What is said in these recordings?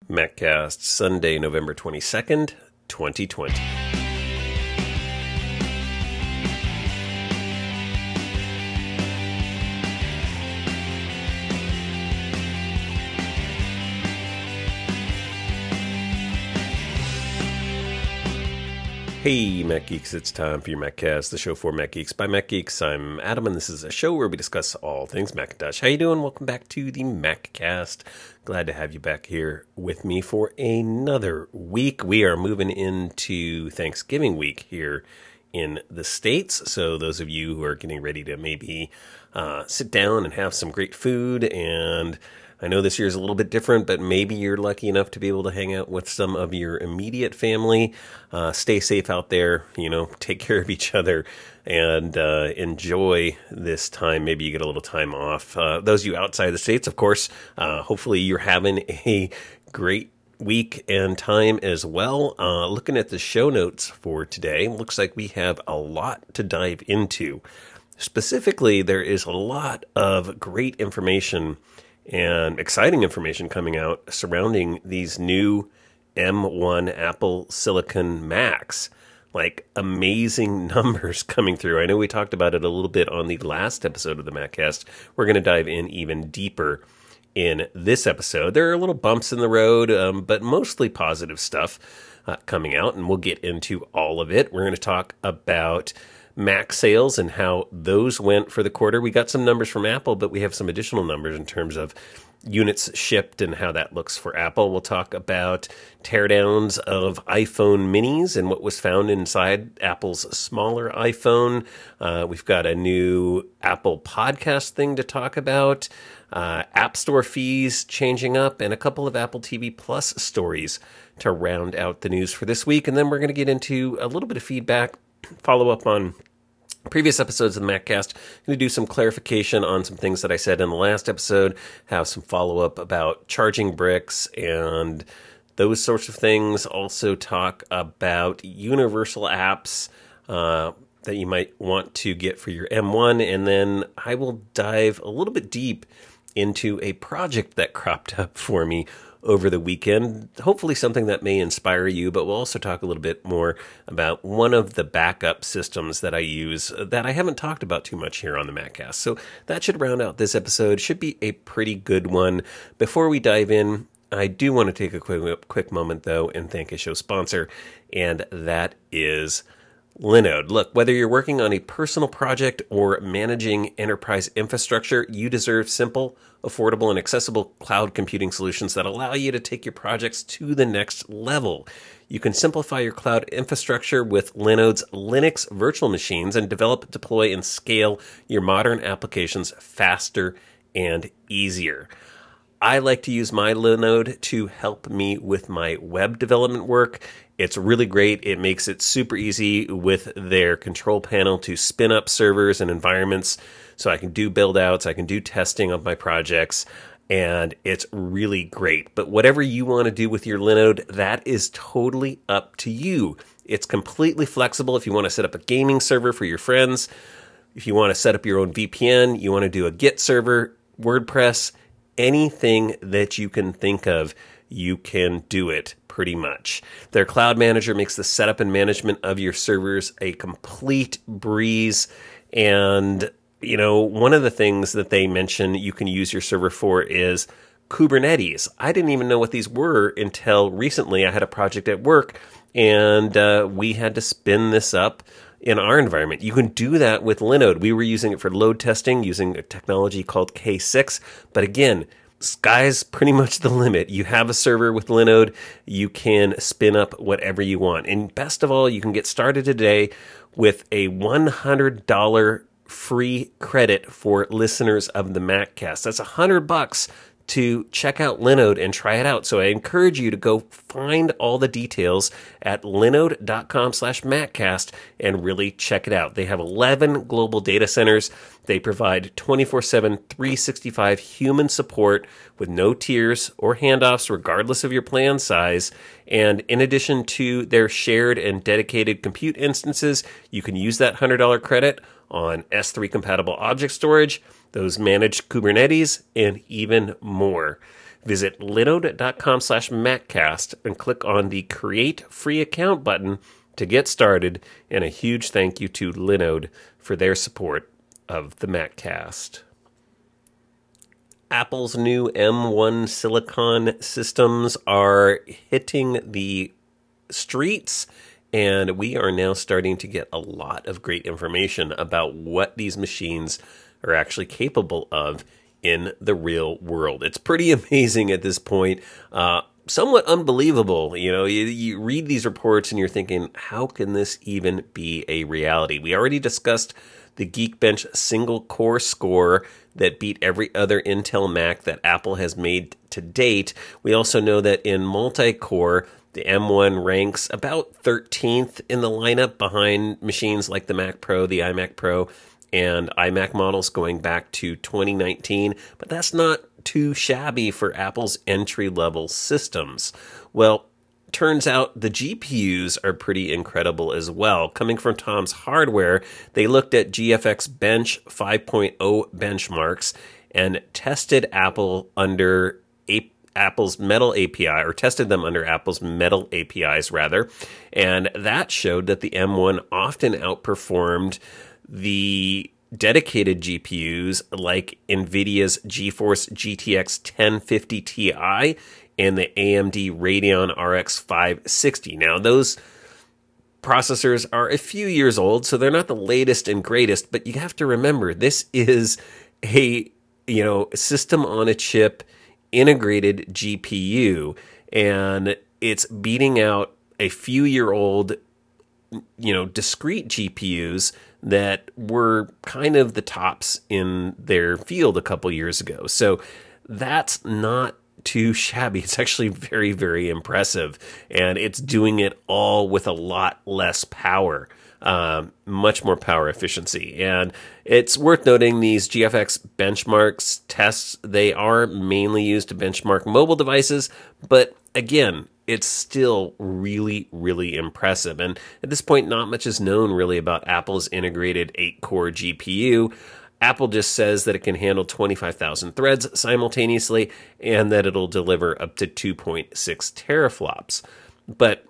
MacCast, Sunday, November 22nd, 2020. Hey, Mac Geeks, it's time for your MacCast, the show for Mac Geeks by Mac Geeks. I'm Adam, and this is a show where we discuss all things Macintosh. How you doing? Welcome back to the MacCast. Glad to have you back here with me for another week. We are moving into Thanksgiving week here in the States, so those of you who are getting ready to maybe sit down and have some great food, and I know this year is a little bit different, but maybe you're lucky enough to be able to hang out with some of your immediate family. Stay safe out there, take care of each other, and enjoy this time. Maybe you get a little time off. Those of you outside the States, of course, hopefully you're having a great week and time as well. Looking at the show notes for today, looks like we have a lot to dive into. Specifically, there is a lot of great information and exciting information coming out surrounding these new M1 Apple Silicon Macs. Like, amazing numbers coming through. I know we talked about it a little bit on the last episode of the MacCast. We're going to dive in even deeper in this episode. There are little bumps in the road, but mostly positive stuff coming out, and we'll get into all of it. We're going to talk about Mac sales and how those went for the quarter. We got some numbers from Apple, but we have some additional numbers in terms of units shipped and how that looks for Apple. We'll talk about teardowns of iPhone minis and what was found inside Apple's smaller iPhone. We've got a new Apple podcast thing to talk about, App Store fees changing up, and a couple of Apple TV Plus stories to round out the news for this week. And then we're going to get into a little bit of feedback, follow up on previous episodes of the MacCast. I'm going to do some clarification on some things that I said in the last episode, have some follow-up about charging bricks and those sorts of things. Also talk about universal apps that you might want to get for your M1. And then I will dive a little bit deep into a project that cropped up for me over the weekend, hopefully something that may inspire you, but we'll also talk a little bit more about one of the backup systems that I use that I haven't talked about too much here on the MacCast. So that should round out this episode. Should be a pretty good one. Before we dive in, I do want to take a quick moment, though, and thank a show sponsor, and that is Linode. Look, whether you're working on a personal project or managing enterprise infrastructure, you deserve simple, affordable, and accessible cloud computing solutions that allow you to take your projects to the next level. You can simplify your cloud infrastructure with Linode's Linux virtual machines and develop, deploy, and scale your modern applications faster and easier. I like to use my Linode to help me with my web development work. It's really great. It makes it super easy with their control panel to spin up servers and environments so I can do build outs, I can do testing of my projects, and it's really great. But whatever you want to do with your Linode, that is totally up to you. It's completely flexible. If you want to set up a gaming server for your friends, if you want to set up your own VPN, you want to do a Git server, WordPress, anything that you can think of, you can do it pretty much. Their cloud manager makes the setup and management of your servers a complete breeze. And, one of the things that they mention you can use your server for is Kubernetes. I didn't even know what these were until recently. I had a project at work, and we had to spin this up in our environment. You can do that with Linode. We were using it for load testing using a technology called K6. But again, sky's pretty much the limit. You have a server with Linode, you can spin up whatever you want. And best of all, you can get started today with a $100 free credit for listeners of the MacCast. That's $100 to check out Linode and try it out. So I encourage you to go find all the details at linode.com/MacCast and really check it out. They have 11 global data centers. They provide 24/7, 365 human support with no tiers or handoffs, regardless of your plan size. And in addition to their shared and dedicated compute instances, you can use that $100 credit on S3 compatible object storage, those managed Kubernetes, and even more. Visit linode.com/MacCast and click on the Create Free Account button to get started. And a huge thank you to Linode for their support of the MacCast. Apple's new M1 Silicon systems are hitting the streets, and we are now starting to get a lot of great information about what these machines are actually capable of in the real world. It's pretty amazing at this point. Somewhat unbelievable. You read these reports and you're thinking, how can this even be a reality? We already discussed the Geekbench single core score that beat every other Intel Mac that Apple has made to date. We also know that in multi-core, the M1 ranks about 13th in the lineup behind machines like the Mac Pro, the iMac Pro, and iMac models going back to 2019. But that's not too shabby for Apple's entry-level systems. Well, turns out the GPUs are pretty incredible as well. Coming from Tom's Hardware, they looked at GFX Bench 5.0 benchmarks and tested Apple under Apple's Metal API, or tested them under Apple's Metal APIs rather, and that showed that the M1 often outperformed the dedicated GPUs like NVIDIA's GeForce GTX 1050 Ti and the AMD Radeon RX 560. Now, those processors are a few years old, so they're not the latest and greatest, but you have to remember, this is a system on a chip integrated GPU, and it's beating out a few year old discrete GPUs that were kind of the tops in their field a couple years ago. So that's not too shabby. It's actually very, very impressive. And it's doing it all with a lot less power, much more power efficiency. And it's worth noting these GFX benchmarks tests, they are mainly used to benchmark mobile devices, but again, it's still really, really impressive. And at this point, not much is known really about Apple's integrated 8-core GPU. Apple just says that it can handle 25,000 threads simultaneously and that it'll deliver up to 2.6 teraflops. But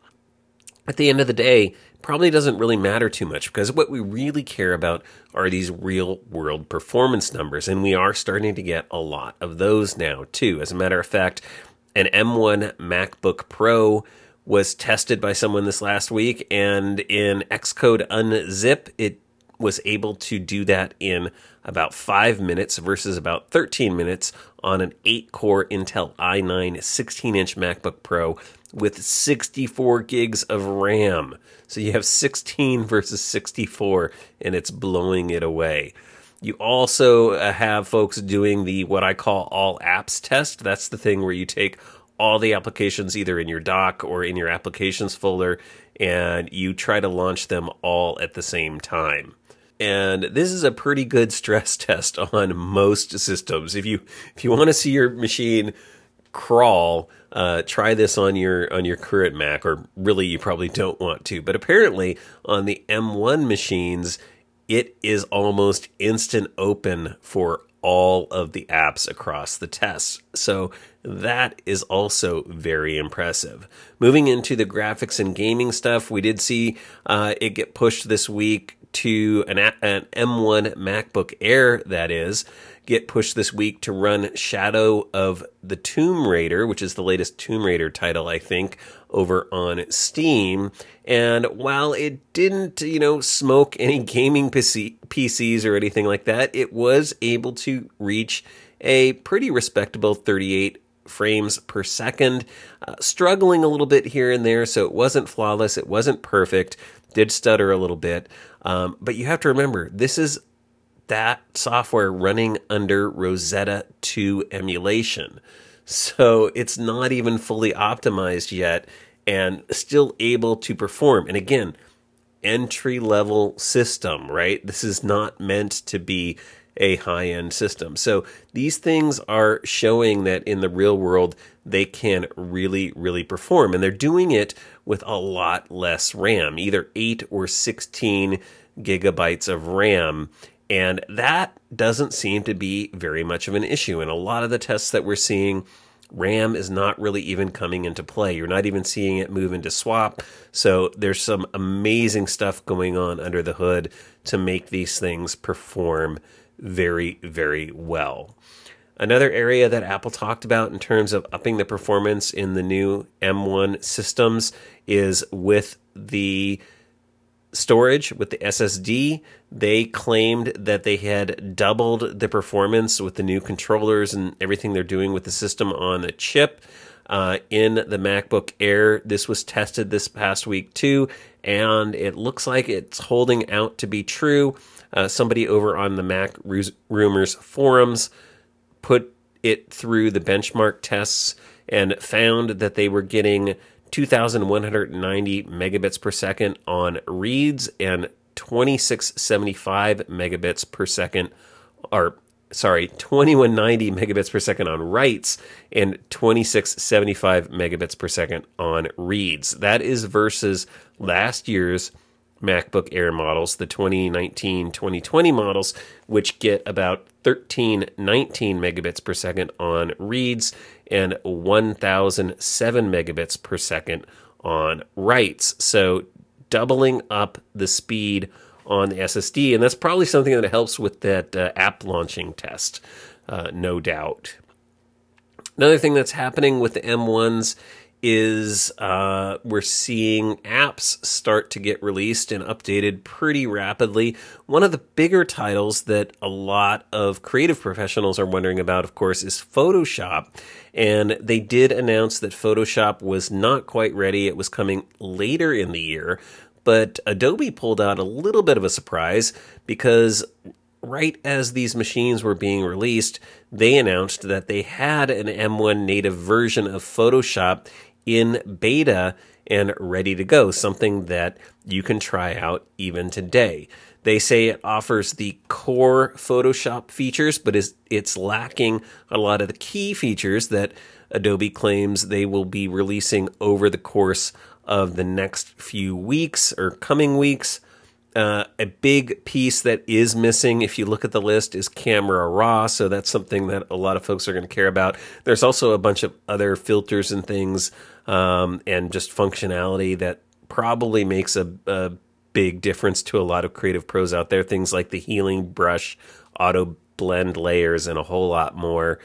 at the end of the day, probably doesn't really matter too much, because what we really care about are these real-world performance numbers, and we are starting to get a lot of those now, too. As a matter of fact, an M1 MacBook Pro was tested by someone this last week, and in Xcode Unzip, it was able to do that in about 5 minutes versus about 13 minutes on an 8-core Intel i9 16-inch MacBook Pro with 64 gigs of RAM. So you have 16 versus 64, and it's blowing it away. You also have folks doing the what I call all apps test. That's the thing where you take all the applications either in your dock or in your applications folder, and you try to launch them all at the same time. And this is a pretty good stress test on most systems. If you want to see your machine crawl, try this on your current Mac, or really you probably don't want to. But apparently on the M1 machines, it is almost instant open for all of the apps across the tests. So that is also very impressive. Moving into the graphics and gaming stuff, we did see it get pushed this week to an M1 MacBook Air, that is, get pushed this week to run Shadow of the Tomb Raider, which is the latest Tomb Raider title, I think, over on Steam. And while it didn't, smoke any gaming PCs or anything like that, it was able to reach a pretty respectable 38 frames per second, struggling a little bit here and there, so it wasn't flawless, it wasn't perfect, did stutter a little bit. But you have to remember, this is that software running under Rosetta 2 emulation. So it's not even fully optimized yet and still able to perform. And again, entry-level system, right? This is not meant to be a high-end system. So these things are showing that in the real world, they can really, really perform. And they're doing it with a lot less RAM, either 8 or 16 gigabytes of RAM. And that doesn't seem to be very much of an issue. And a lot of the tests that we're seeing RAM is not really even coming into play. You're not even seeing it move into swap. So there's some amazing stuff going on under the hood to make these things perform very, very well. Another area that Apple talked about in terms of upping the performance in the new M1 systems is with the storage, with the SSD. They claimed that they had doubled the performance with the new controllers and everything they're doing with the system on a chip in the MacBook Air. This was tested this past week too, and it looks like it's holding out to be true. Somebody over on the Mac Rumors forums put it through the benchmark tests and found that they were getting 2,190 megabits per second on reads and 2675 megabits per second, 2190 megabits per second on writes and 2675 megabits per second on reads. That is versus last year's MacBook Air models, the 2019-2020 models, which get about 1319 megabits per second on reads and 1007 megabits per second on writes. So doubling up the speed on the SSD, and that's probably something that helps with that app launching test, no doubt. Another thing that's happening with the M1s is we're seeing apps start to get released and updated pretty rapidly. One of the bigger titles that a lot of creative professionals are wondering about, of course, is Photoshop. And they did announce that Photoshop was not quite ready. It was coming later in the year. But Adobe pulled out a little bit of a surprise because right as these machines were being released, they announced that they had an M1 native version of Photoshop in beta and ready to go, something that you can try out even today. They say it offers the core Photoshop features, but it's lacking a lot of the key features that Adobe claims they will be releasing over the course of the next few weeks or coming weeks. A big piece that is missing, if you look at the list, is Camera Raw, so that's something that a lot of folks are going to care about. There's also a bunch of other filters and things and just functionality that probably makes a big difference to a lot of creative pros out there. Things like the healing brush, auto blend layers, and a whole lot more.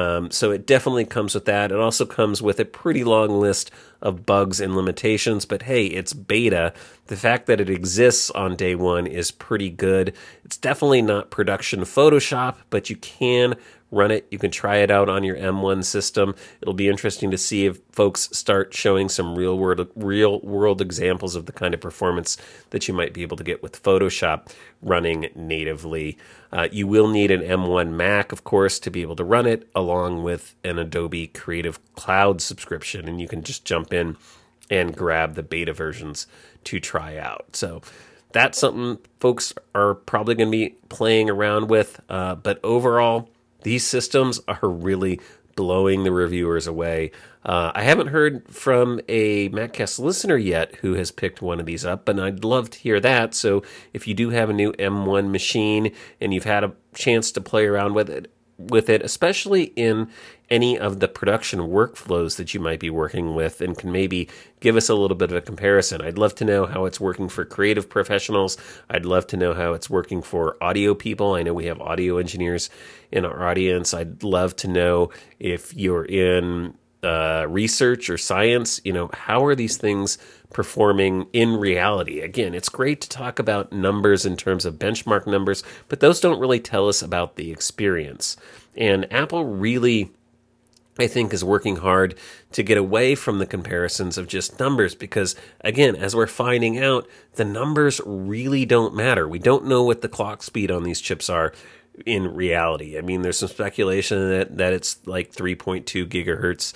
So it definitely comes with that. It also comes with a pretty long list of bugs and limitations, but hey, it's beta. The fact that it exists on day one is pretty good. It's definitely not production Photoshop, but you can run it. You can try it out on your M1 system. It'll be interesting to see if folks start showing some real world examples of the kind of performance that you might be able to get with Photoshop running natively. You will need an M1 Mac, of course, to be able to run it, along with an Adobe Creative Cloud subscription, and you can just jump in and grab the beta versions to try out. So that's something folks are probably going to be playing around with, but overall, these systems are really blowing the reviewers away. I haven't heard from a MacCast listener yet who has picked one of these up, and I'd love to hear that. So if you do have a new M1 machine and you've had a chance to play around with it, especially in any of the production workflows that you might be working with, and can maybe give us a little bit of a comparison. I'd love to know how it's working for creative professionals. I'd love to know how it's working for audio people. I know we have audio engineers in our audience. I'd love to know if you're in research or science, how are these things performing in reality? Again, it's great to talk about numbers in terms of benchmark numbers, but those don't really tell us about the experience. And Apple really, I think, is working hard to get away from the comparisons of just numbers because, again, as we're finding out, the numbers really don't matter. We don't know what the clock speed on these chips are in reality. I mean, there's some speculation that it's like 3.2 gigahertz.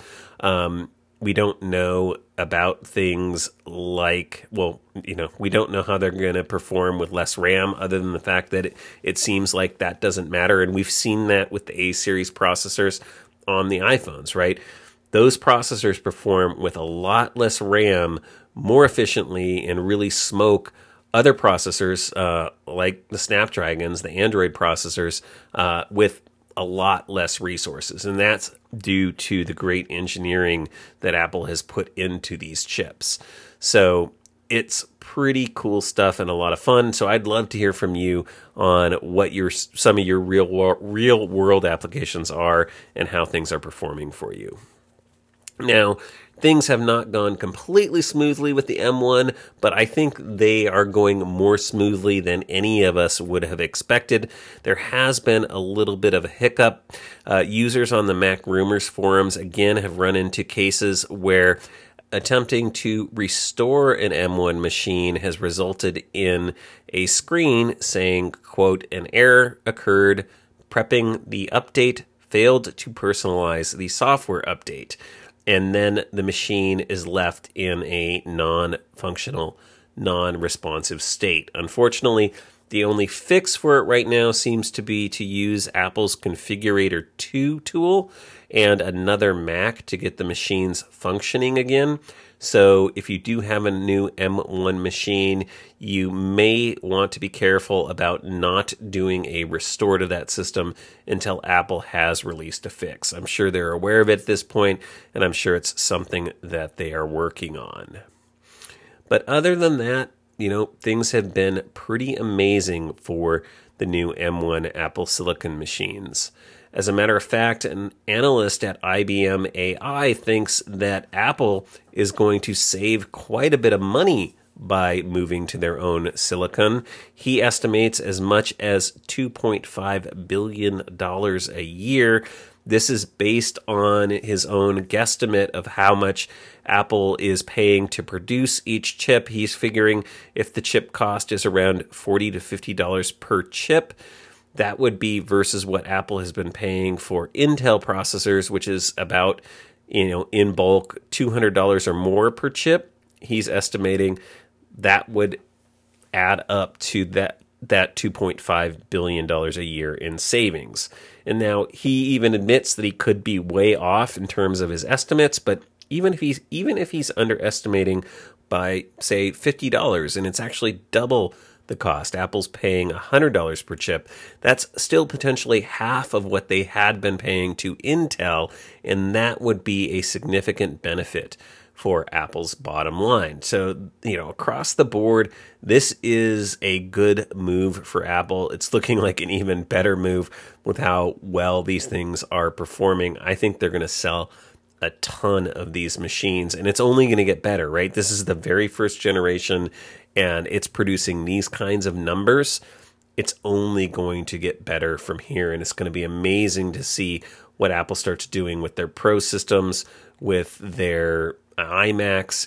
We don't know about things like, we don't know how they're going to perform with less RAM, other than the fact that it seems like that doesn't matter. And we've seen that with the A-series processors on the iPhones, right? Those processors perform with a lot less RAM more efficiently and really smoke other processors like the Snapdragons, the Android processors, with a lot less resources, and that's due to the great engineering that Apple has put into these chips. So it's pretty cool stuff and a lot of fun. So I'd love to hear from you on what some of your real world applications are and how things are performing for you. Now, things have not gone completely smoothly with the M1, but I think they are going more smoothly than any of us would have expected. There has been a little bit of a hiccup. Users on the Mac Rumors forums, again, have run into cases where attempting to restore an M1 machine has resulted in a screen saying, quote, "An error occurred. Prepping the update failed to personalize the software update." And then the machine is left in a non-functional, non-responsive state. Unfortunately, the only fix for it right now seems to be to use Apple's Configurator 2 tool and another Mac to get the machines functioning again. So if you do have a new M1 machine, you may want to be careful about not doing a restore to that system until Apple has released a fix. I'm sure they're aware of it at this point, and I'm sure it's something that they are working on. But other than that, things have been pretty amazing for the new M1 Apple Silicon machines. As a matter of fact, an analyst at IBM AI thinks that Apple is going to save quite a bit of money by moving to their own silicon. He estimates as much as $2.5 billion a year. This is based on his own guesstimate of how much Apple is paying to produce each chip. He's figuring if the chip cost is around $40 to $50 per chip, that would be versus what Apple has been paying for Intel processors, which is about, in bulk, $200 or more per chip. He's estimating that would add up to that $2.5 billion a year in savings. And now he even admits that he could be way off in terms of his estimates, but even if he's underestimating by, say, $50, and it's actually double the cost. Apple's paying $100 per chip. That's still potentially half of what they had been paying to Intel, and that would be a significant benefit for Apple's bottom line. So, across the board, this is a good move for Apple. It's looking like an even better move with how well these things are performing. I think they're going to sell a ton of these machines, and it's only going to get better, right? This is the very first generation, and it's producing these kinds of numbers. It's only going to get better from here, and it's going to be amazing to see what Apple starts doing with their Pro systems, with their iMacs.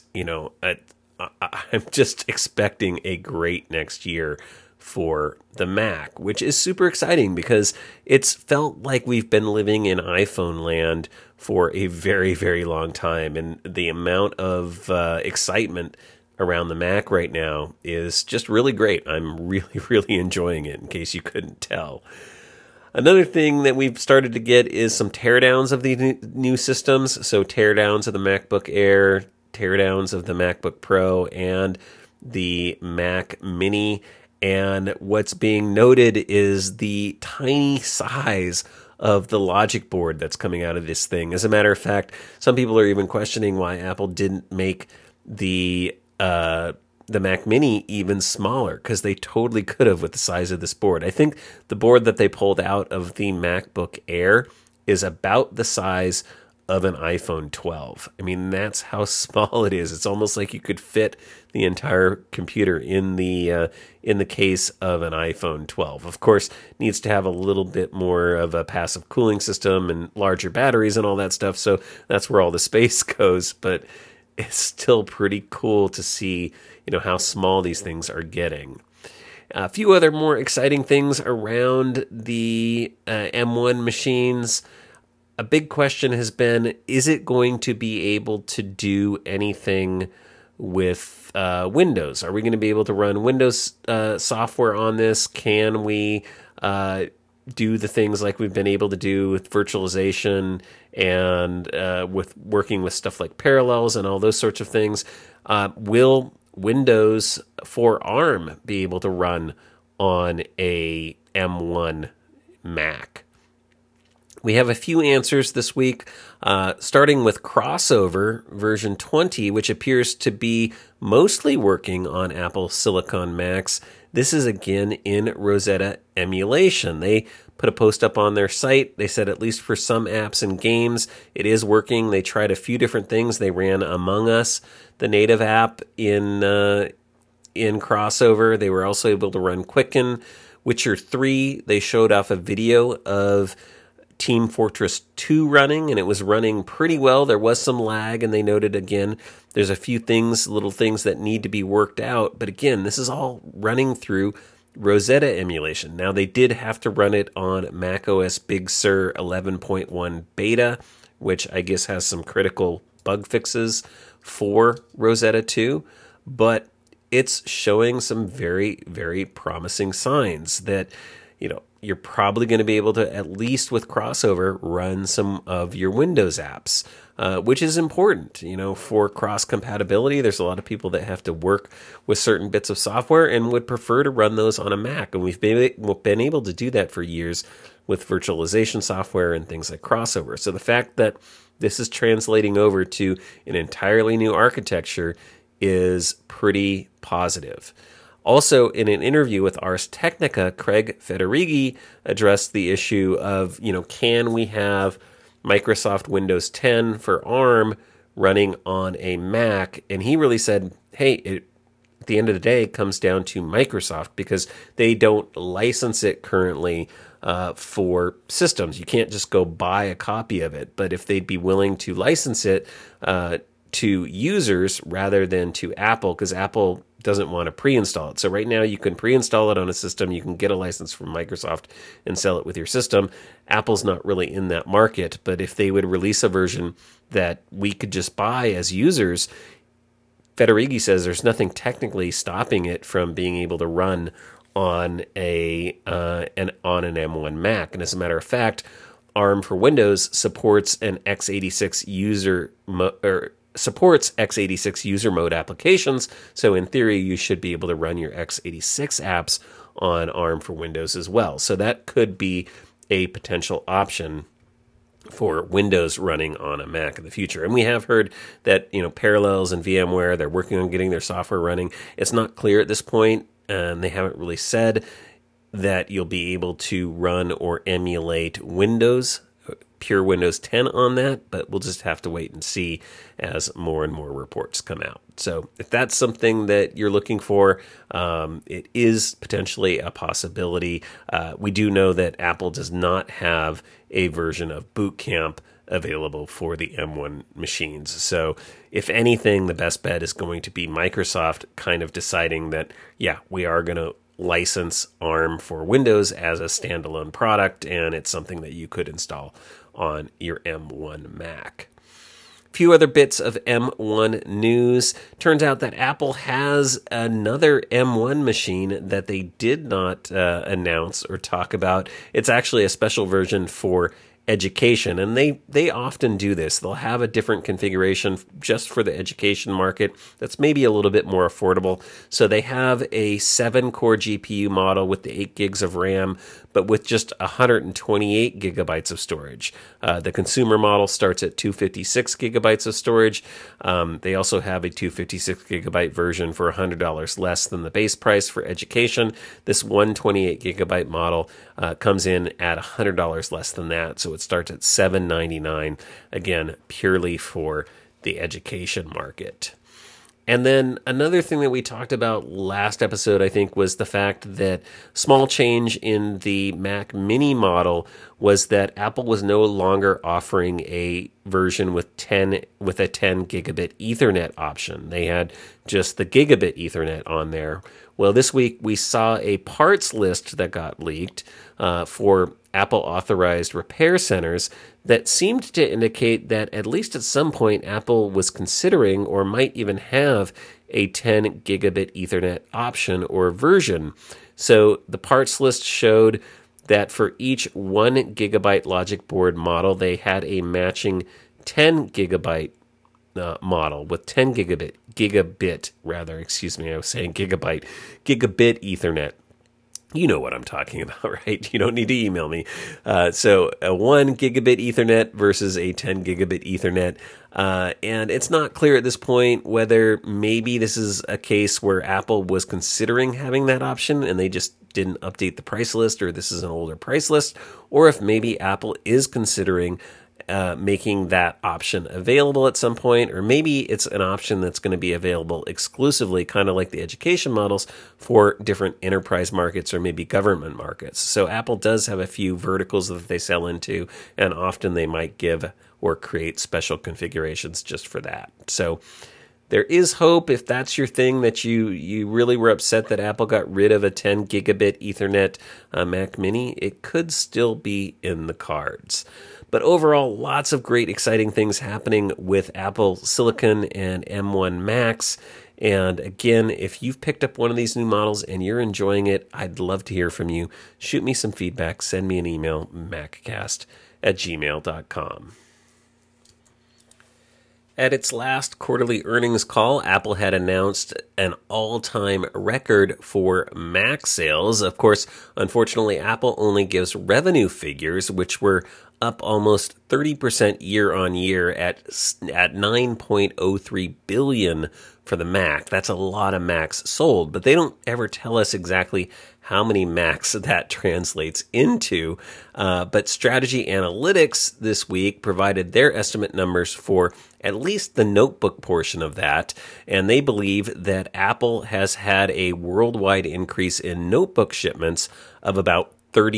I'm just expecting a great next year for the Mac, which is super exciting because it's felt like we've been living in iPhone land for a very, very long time. And the amount of excitement around the Mac right now is just really great. I'm really, really enjoying it, in case you couldn't tell. Another thing that we've started to get is some teardowns of the new systems. So teardowns of the MacBook Air, teardowns of the MacBook Pro, and the Mac Mini. And what's being noted is the tiny size of the logic board that's coming out of this thing. As a matter of fact, some people are even questioning why Apple didn't make the Mac Mini even smaller, because they totally could have with the size of this board. I think the board that they pulled out of the MacBook Air is about the size of an iPhone 12. I mean, that's how small it is. It's almost like you could fit the entire computer in the case of an iPhone 12. Of course, it needs to have a little bit more of a passive cooling system and larger batteries and all that stuff, so that's where all the space goes, but it's still pretty cool to see, how small these things are getting. A few other more exciting things around the M1 machines. A big question has been, is it going to be able to do anything with Windows? Are we going to be able to run Windows software on this? Can we do the things like we've been able to do with virtualization and with working with stuff like Parallels and all those sorts of things? Will Windows for ARM be able to run on a M1 Mac? We have a few answers this week, starting with Crossover version 20, which appears to be mostly working on Apple Silicon Macs. This is again in Rosetta emulation. They put a post up on their site. They said at least for some apps and games, it is working. They tried a few different things. They ran Among Us, the native app, in Crossover. They were also able to run Quicken. Witcher 3, they showed off a video of Team Fortress 2 running, and it was running pretty well. There was some lag, and they noted again, there's a few things, little things that need to be worked out. But again, this is all running through Rosetta emulation. Now, they did have to run it on macOS Big Sur 11.1 beta, which I guess has some critical bug fixes for Rosetta 2, but it's showing some very, very promising signs that, you're probably going to be able to, at least with Crossover, run some of your Windows apps, which is important, for cross-compatibility. There's a lot of people that have to work with certain bits of software and would prefer to run those on a Mac. And we've been able to do that for years with virtualization software and things like Crossover. So the fact that this is translating over to an entirely new architecture is pretty positive. Also, in an interview with Ars Technica, Craig Federighi addressed the issue of, can we have Microsoft Windows 10 for ARM running on a Mac? And he really said, hey, at the end of the day, it comes down to Microsoft because they don't license it currently for systems. You can't just go buy a copy of it. But if they'd be willing to license it to users rather than to Apple, because Apple doesn't want to pre-install it. So right now you can pre-install it on a system, you can get a license from Microsoft and sell it with your system. Apple's not really in that market, but if they would release a version that we could just buy as users, Federighi says there's nothing technically stopping it from being able to run on an M1 Mac. And as a matter of fact, ARM for Windows supports an x86 supports x86 user mode applications, so in theory you should be able to run your x86 apps on ARM for Windows as well. So that could be a potential option for Windows running on a Mac in the future. And we have heard that Parallels and VMware, they're working on getting their software running. It's not clear at this point, and they haven't really said that you'll be able to run or emulate pure Windows 10 on that, but we'll just have to wait and see as more and more reports come out. So if that's something that you're looking for, it is potentially a possibility. We do know that Apple does not have a version of Boot Camp available for the M1 machines. So if anything, the best bet is going to be Microsoft kind of deciding that, we are going to license ARM for Windows as a standalone product, and it's something that you could install on your M1 Mac. A few other bits of M1 news. Turns out that Apple has another M1 machine that they did not announce or talk about. It's actually a special version for education, and they often do this. They'll have a different configuration just for the education market that's maybe a little bit more affordable. So they have a 7-core GPU model with the 8 gigs of RAM, but with just 128 gigabytes of storage. The consumer model starts at 256 gigabytes of storage. They also have a 256 gigabyte version for $100 less than the base price for education. This 128 gigabyte model comes in at $100 less than that, so it starts at $799, again, purely for the education market. And then another thing that we talked about last episode, I think, was the fact that small change in the Mac Mini model was that Apple was no longer offering a version with a 10 gigabit Ethernet option. They had just the gigabit Ethernet on there. Well, this week we saw a parts list that got leaked for Apple authorized repair centers that seemed to indicate that at least at some point Apple was considering or might even have a 10 gigabit Ethernet option or version. So the parts list showed that for each 1 gigabyte logic board model, they had a matching 10 gigabyte model with 10 gigabit Ethernet. You know what I'm talking about, right? You don't need to email me. So a 1 gigabit Ethernet versus a 10 gigabit Ethernet. And it's not clear at this point whether maybe this is a case where Apple was considering having that option and they just didn't update the price list, or this is an older price list, or if maybe Apple is considering making that option available at some point, or maybe it's an option that's going to be available exclusively, kind of like the education models, for different enterprise markets or maybe government markets. So Apple does have a few verticals that they sell into, and often they might give or create special configurations just for that. So there is hope if that's your thing, that you really were upset that Apple got rid of a 10 gigabit Ethernet Mac Mini. It could still be in the cards. But overall, lots of great, exciting things happening with Apple Silicon and M1 Macs. And again, if you've picked up one of these new models and you're enjoying it, I'd love to hear from you. Shoot me some feedback. Send me an email, maccast@gmail.com. At its last quarterly earnings call, Apple had announced an all-time record for Mac sales. Of course, unfortunately, Apple only gives revenue figures, which were up almost 30% year on year at 9.03 billion for the Mac. That's a lot of Macs sold, but they don't ever tell us exactly how many Macs that translates into. But Strategy Analytics this week provided their estimate numbers for at least the notebook portion of that, and they believe that Apple has had a worldwide increase in notebook shipments of about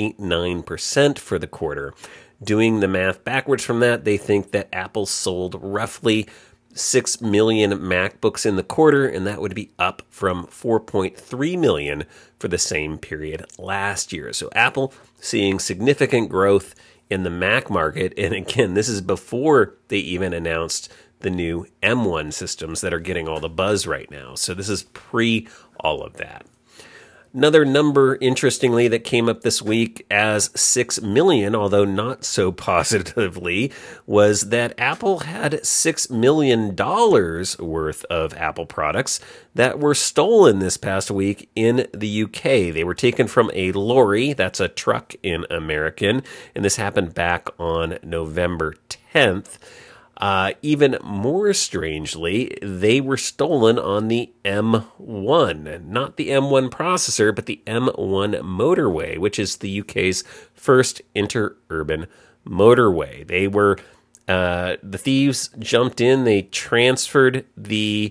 39% for the quarter. Doing the math backwards from that, they think that Apple sold roughly 6 million MacBooks in the quarter, and that would be up from 4.3 million for the same period last year. So Apple seeing significant growth in the Mac market, and again, this is before they even announced the new M1 systems that are getting all the buzz right now. So this is pre all of that. Another number, interestingly, that came up this week as 6 million, although not so positively, was that Apple had $6 million worth of Apple products that were stolen this past week in the UK. They were taken from a lorry, that's a truck in American, and this happened back on November 10th. Even more strangely, they were stolen on the M1, not the M1 processor, but the M1 motorway, which is the UK's first interurban motorway. They were, the thieves jumped in, they transferred the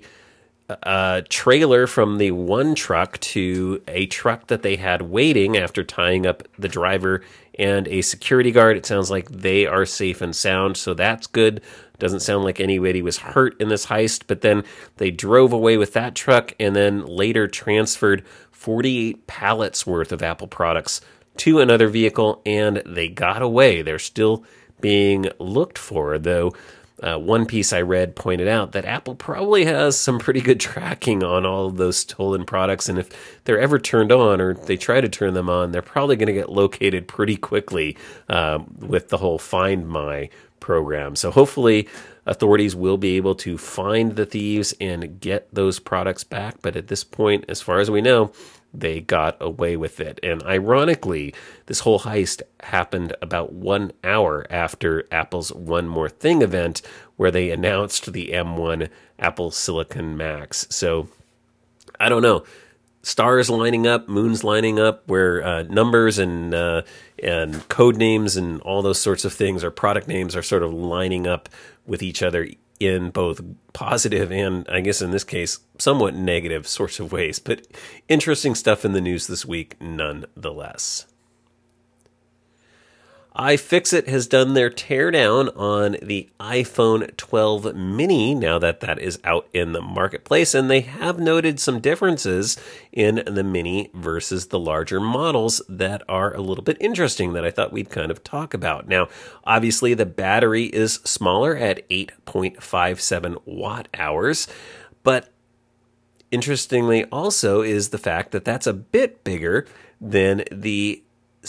trailer from the one truck to a truck that they had waiting after tying up the driver and a security guard. It sounds like they are safe and sound, so that's good. Doesn't sound like anybody was hurt in this heist, but then they drove away with that truck and then later transferred 48 pallets worth of Apple products to another vehicle, and they got away. They're still being looked for, though. One piece I read pointed out that Apple probably has some pretty good tracking on all of those stolen products, and if they're ever turned on or they try to turn them on, they're probably going to get located pretty quickly with the whole Find My program. So hopefully authorities will be able to find the thieves and get those products back. But at this point, as far as we know, they got away with it. And ironically, this whole heist happened about 1 hour after Apple's One More Thing event, where they announced the M1 Apple Silicon Macs. So I don't know. Stars lining up, moons lining up, where numbers and code names and all those sorts of things, or product names, are sort of lining up with each other in both positive and, I guess in this case, somewhat negative sorts of ways. But interesting stuff in the news this week nonetheless. iFixit has done their teardown on the iPhone 12 mini now that that is out in the marketplace, and they have noted some differences in the mini versus the larger models that are a little bit interesting that I thought we'd kind of talk about. Now, obviously the battery is smaller at 8.57 watt hours, but interestingly also is the fact that that's a bit bigger than the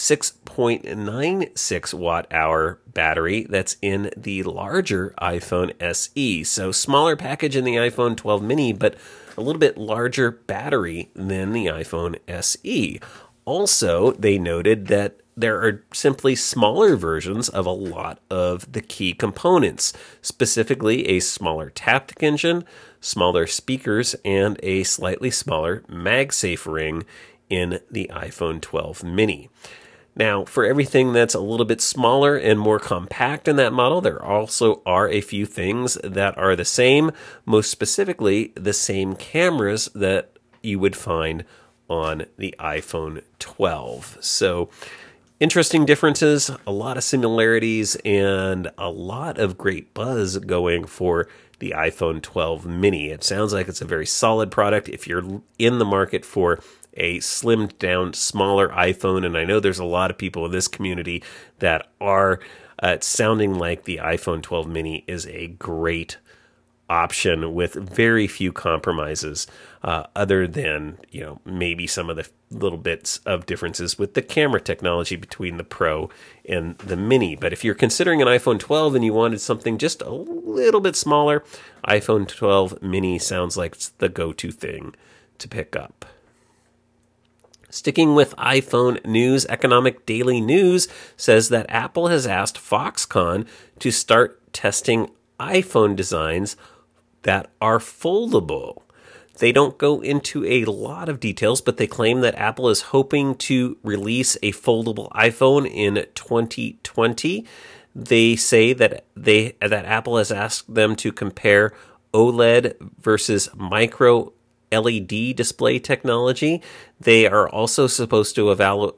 6.96 watt hour battery that's in the larger iPhone SE. So smaller package in the iPhone 12 mini, but a little bit larger battery than the iPhone SE. Also, they noted that there are simply smaller versions of a lot of the key components, specifically a smaller Taptic engine, smaller speakers, and a slightly smaller MagSafe ring in the iPhone 12 mini. Now, for everything that's a little bit smaller and more compact in that model, there also are a few things that are the same, most specifically the same cameras that you would find on the iPhone 12. So, interesting differences, a lot of similarities, and a lot of great buzz going for the iPhone 12 mini. It sounds like it's a very solid product if you're in the market for a slimmed down, smaller iPhone. And I know there's a lot of people in this community that are sounding like the iPhone 12 mini is a great option with very few compromises, other than, maybe some of the little bits of differences with the camera technology between the Pro and the Mini. But if you're considering an iPhone 12 and you wanted something just a little bit smaller, iPhone 12 Mini sounds like it's the go-to thing to pick up. Sticking with iPhone news, Economic Daily News says that Apple has asked Foxconn to start testing iPhone designs that are foldable. They don't go into a lot of details, but they claim that Apple is hoping to release a foldable iPhone in 2020. They say that Apple has asked them to compare OLED versus micro LED display technology. They are also supposed to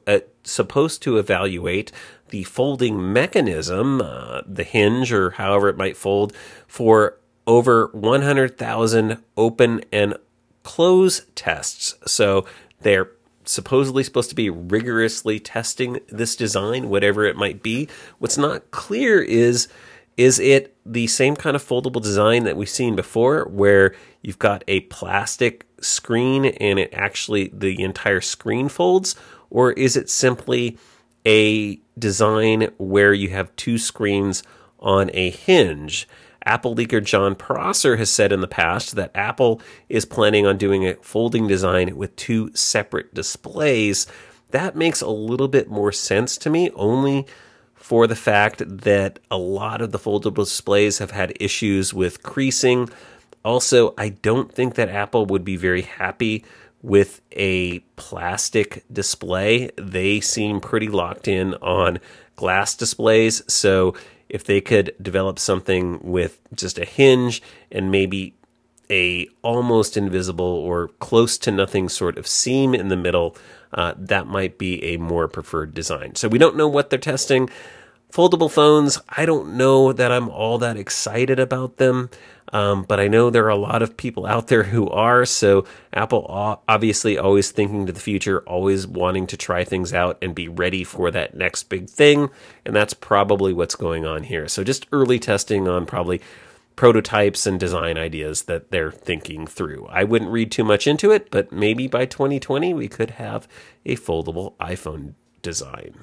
evaluate the folding mechanism, the hinge or however it might fold, for over 100,000 open and close tests. So they're supposedly supposed to be rigorously testing this design, whatever it might be. What's not clear is it the same kind of foldable design that we've seen before, where you've got a plastic screen and the entire screen folds, or is it simply a design where you have two screens on a hinge? Apple leaker John Prosser has said in the past that Apple is planning on doing a folding design with two separate displays. That makes a little bit more sense to me, only for the fact that a lot of the foldable displays have had issues with creasing. Also, I don't think that Apple would be very happy with a plastic display. They seem pretty locked in on glass displays, so if they could develop something with just a hinge and maybe a almost invisible or close to nothing sort of seam in the middle, that might be a more preferred design. So we don't know what they're testing. Foldable phones, I don't know that I'm all that excited about them, but I know there are a lot of people out there who are, so Apple obviously always thinking to the future, always wanting to try things out and be ready for that next big thing, and that's probably what's going on here. So just early testing on probably prototypes and design ideas that they're thinking through. I wouldn't read too much into it, but maybe by 2020 we could have a foldable iPhone design.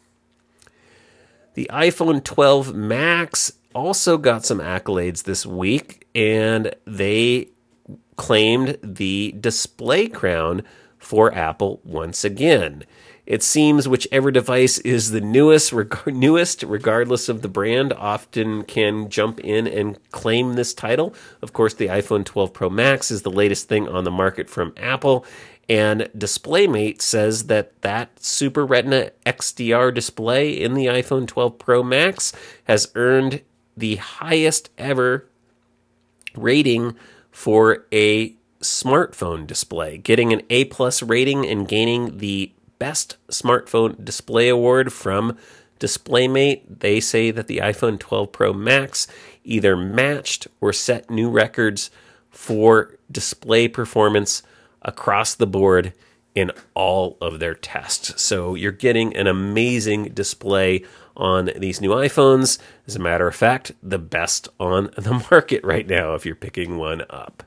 The iPhone 12 Max also got some accolades this week, and they claimed the display crown for Apple once again. It seems whichever device is the newest, regardless of the brand, often can jump in and claim this title. Of course, the iPhone 12 Pro Max is the latest thing on the market from Apple, and DisplayMate says that Super Retina XDR display in the iPhone 12 Pro Max has earned the highest ever rating for a smartphone display, getting an A+ rating and gaining the Best Smartphone Display Award from DisplayMate. They say that the iPhone 12 Pro Max either matched or set new records for display performance across the board in all of their tests. So you're getting an amazing display on these new iPhones. As a matter of fact, the best on the market right now if you're picking one up.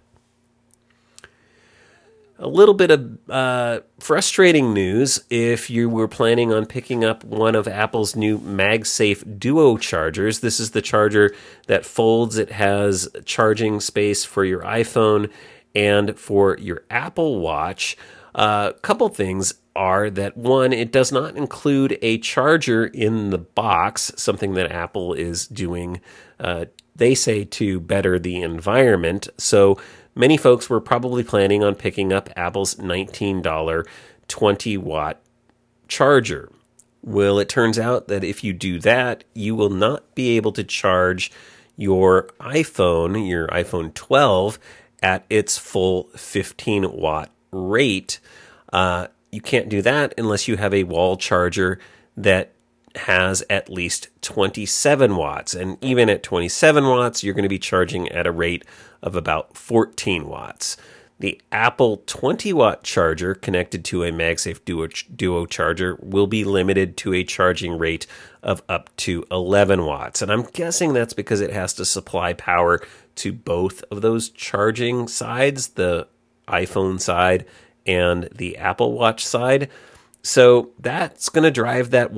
A little bit of frustrating news if you were planning on picking up one of Apple's new MagSafe Duo chargers. This is the charger that folds. It has charging space for your iPhone and for your Apple Watch. A couple things are that, one, it does not include a charger in the box, something that Apple is doing, they say, to better the environment. So many folks were probably planning on picking up Apple's $19 20-watt charger. Well, it turns out that if you do that, you will not be able to charge your iPhone 12, at its full 15-watt rate. You can't do that unless you have a wall charger that has at least 27 watts. And even at 27 watts, you're going to be charging at a rate of about 14 watts. The Apple 20-watt charger connected to a MagSafe Duo charger will be limited to a charging rate of up to 11 watts. And I'm guessing that's because it has to supply power to both of those charging sides, the iPhone side and the Apple Watch side. So that's going to drive that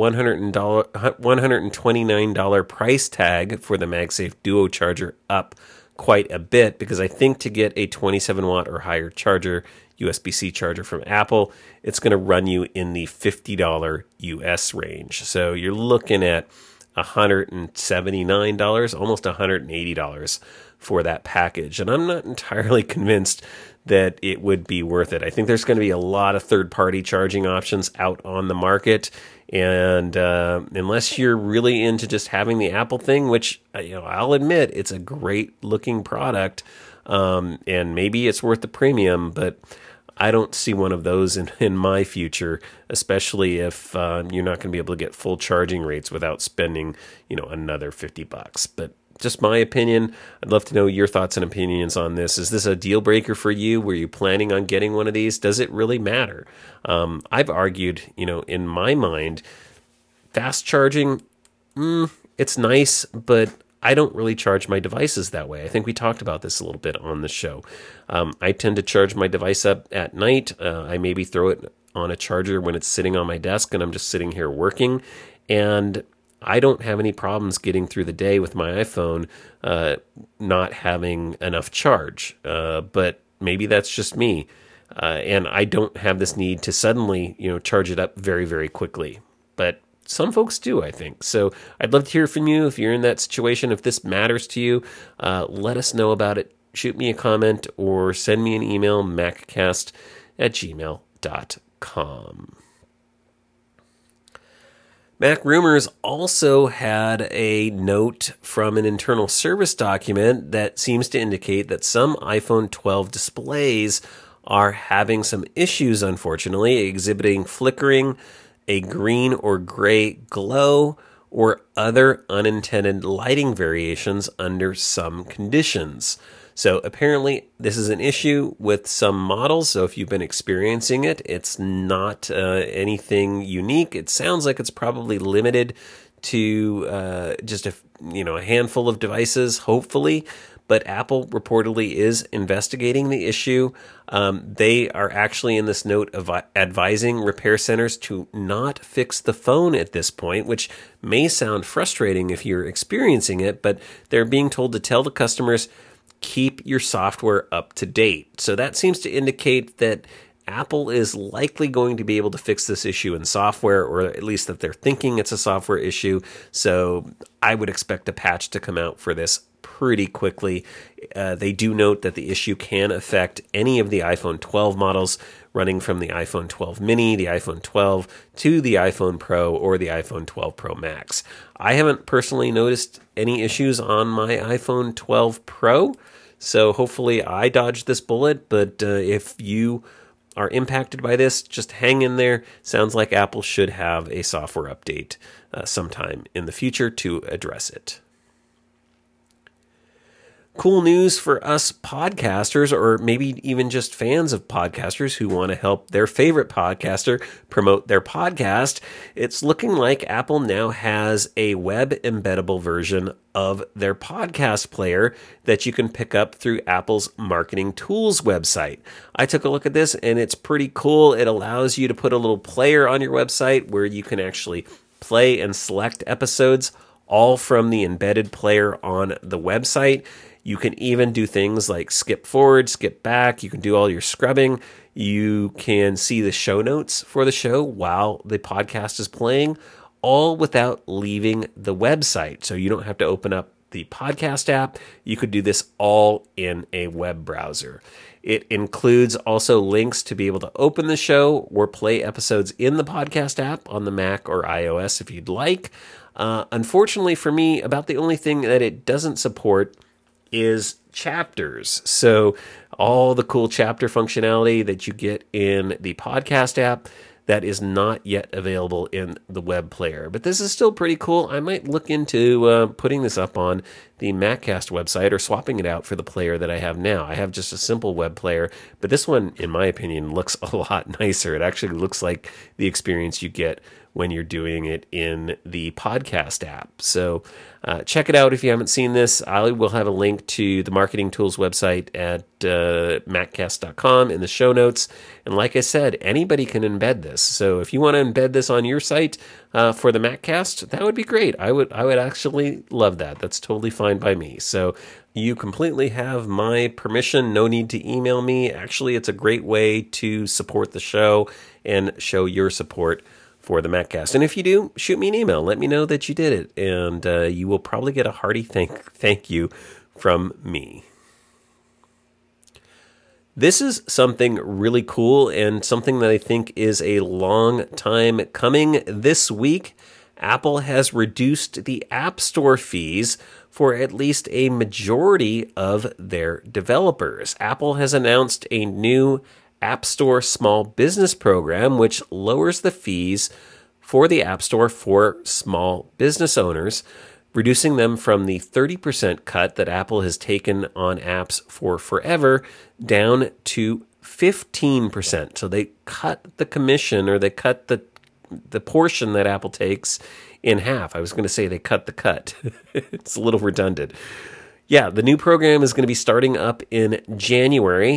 $129 price tag for the MagSafe Duo charger up quite a bit, because I think to get a 27 watt or higher charger, USB-C charger from Apple, it's going to run you in the $50 US range. So you're looking at $179, almost $180 for that package. And I'm not entirely convinced that it would be worth it. I think there's going to be a lot of third-party charging options out on the market. And unless you're really into just having the Apple thing, which I'll admit it's a great looking product, and maybe it's worth the premium, but I don't see one of those in my future, especially if you're not going to be able to get full charging rates without spending another $50. But just my opinion. I'd love to know your thoughts and opinions on this. Is this a deal breaker for you? Were you planning on getting one of these? Does it really matter? I've argued, in my mind, fast charging, it's nice, but I don't really charge my devices that way. I think we talked about this a little bit on the show. I tend to charge my device up at night. I maybe throw it on a charger when it's sitting on my desk and I'm just sitting here working. And I don't have any problems getting through the day with my iPhone not having enough charge. But maybe that's just me. And I don't have this need to suddenly, charge it up very, very quickly. But some folks do, I think. So I'd love to hear from you if you're in that situation. If this matters to you, let us know about it. Shoot me a comment or send me an email, maccast@gmail.com. MacRumors also had a note from an internal service document that seems to indicate that some iPhone 12 displays are having some issues, unfortunately, exhibiting flickering, a green or gray glow, or other unintended lighting variations under some conditions. So apparently this is an issue with some models. So if you've been experiencing it, it's not anything unique. It sounds like it's probably limited to just a handful of devices, hopefully. But Apple reportedly is investigating the issue. They are actually in this note of advising repair centers to not fix the phone at this point, which may sound frustrating if you're experiencing it, but they're being told to tell the customers, keep your software up to date. So that seems to indicate that Apple is likely going to be able to fix this issue in software, or at least that they're thinking it's a software issue. So I would expect a patch to come out for this pretty quickly. They do note that the issue can affect any of the iPhone 12 models running from the iPhone 12 mini, the iPhone 12 to the iPhone Pro or the iPhone 12 Pro Max. I haven't personally noticed any issues on my iPhone 12 Pro, so hopefully I dodged this bullet, but if you are impacted by this, just hang in there. Sounds like Apple should have a software update sometime in the future to address it. Cool news for us podcasters, or maybe even just fans of podcasters who want to help their favorite podcaster promote their podcast. It's looking like Apple now has a web embeddable version of their podcast player that you can pick up through Apple's Marketing Tools website. I took a look at this and it's pretty cool. It allows you to put a little player on your website where you can actually play and select episodes all from the embedded player on the website. You can even do things like skip forward, skip back. You can do all your scrubbing. You can see the show notes for the show while the podcast is playing, all without leaving the website. So you don't have to open up the podcast app. You could do this all in a web browser. It includes also links to be able to open the show or play episodes in the podcast app on the Mac or iOS if you'd like. Unfortunately for me, about the only thing that it doesn't support is chapters. So all the cool chapter functionality that you get in the podcast app, that is not yet available in the web player. But this is still pretty cool. I might look into putting this up on the MacCast website or swapping it out for the player that I have now. I have just a simple web player, but this one, in my opinion, looks a lot nicer. It actually looks like the experience you get when you're doing it in the podcast app. So check it out if you haven't seen this. I will have a link to the Marketing Tools website at maccast.com in the show notes. And like I said, anybody can embed this. So if you want to embed this on your site for the MacCast, that would be great. I would actually love that. That's totally fine by me. So you completely have my permission. No need to email me. Actually, it's a great way to support the show and show your support for the MacCast. And if you do, shoot me an email. Let me know that you did it. And you will probably get a hearty thank you from me. This is something really cool and something that I think is a long time coming. This week, Apple has reduced the App Store fees for at least a majority of their developers. Apple has announced a new App Store Small Business Program, which lowers the fees for the App Store for small business owners, reducing them from the 30% cut that Apple has taken on apps for forever down to 15%. So they cut the commission, or they cut the portion that Apple takes in half. I was going to say they cut the cut. It's a little redundant. Yeah, the new program is going to be starting up in January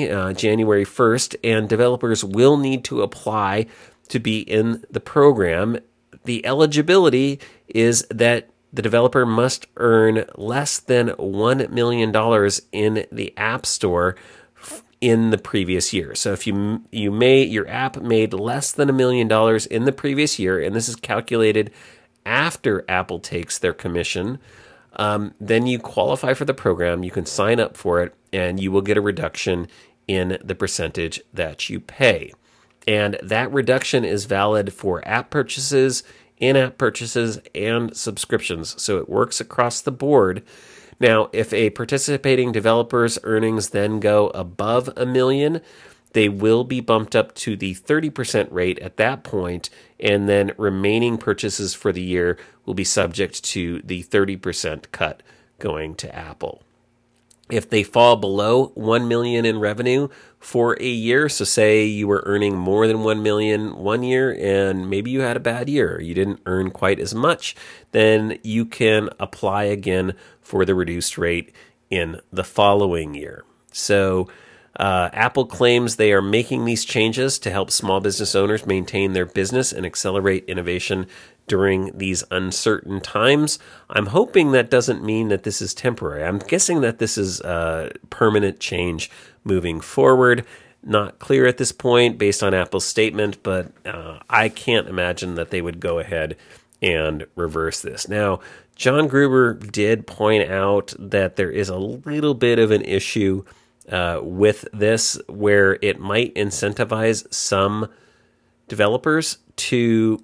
1st, and developers will need to apply to be in the program. The eligibility is that the developer must earn less than $1 million in the App Store in the previous year. So if your app made less than $1 million in the previous year, and this is calculated after Apple takes their commission, then you qualify for the program, you can sign up for it, and you will get a reduction in the percentage that you pay. And that reduction is valid for app purchases, in-app purchases, and subscriptions. So it works across the board. Now, if a participating developer's earnings then go above $1 million, they will be bumped up to the 30% rate at that point, and then remaining purchases for the year will be subject to the 30% cut going to Apple. If they fall below $1 million in revenue for a year, so say you were earning more than $1 million one year and maybe you had a bad year, you didn't earn quite as much, then you can apply again for the reduced rate in the following year. So Apple claims they are making these changes to help small business owners maintain their business and accelerate innovation during these uncertain times. I'm hoping that doesn't mean that this is temporary. I'm guessing that this is a permanent change moving forward. Not clear at this point based on Apple's statement, but I can't imagine that they would go ahead and reverse this. Now, John Gruber did point out that there is a little bit of an issue with this, where it might incentivize some developers to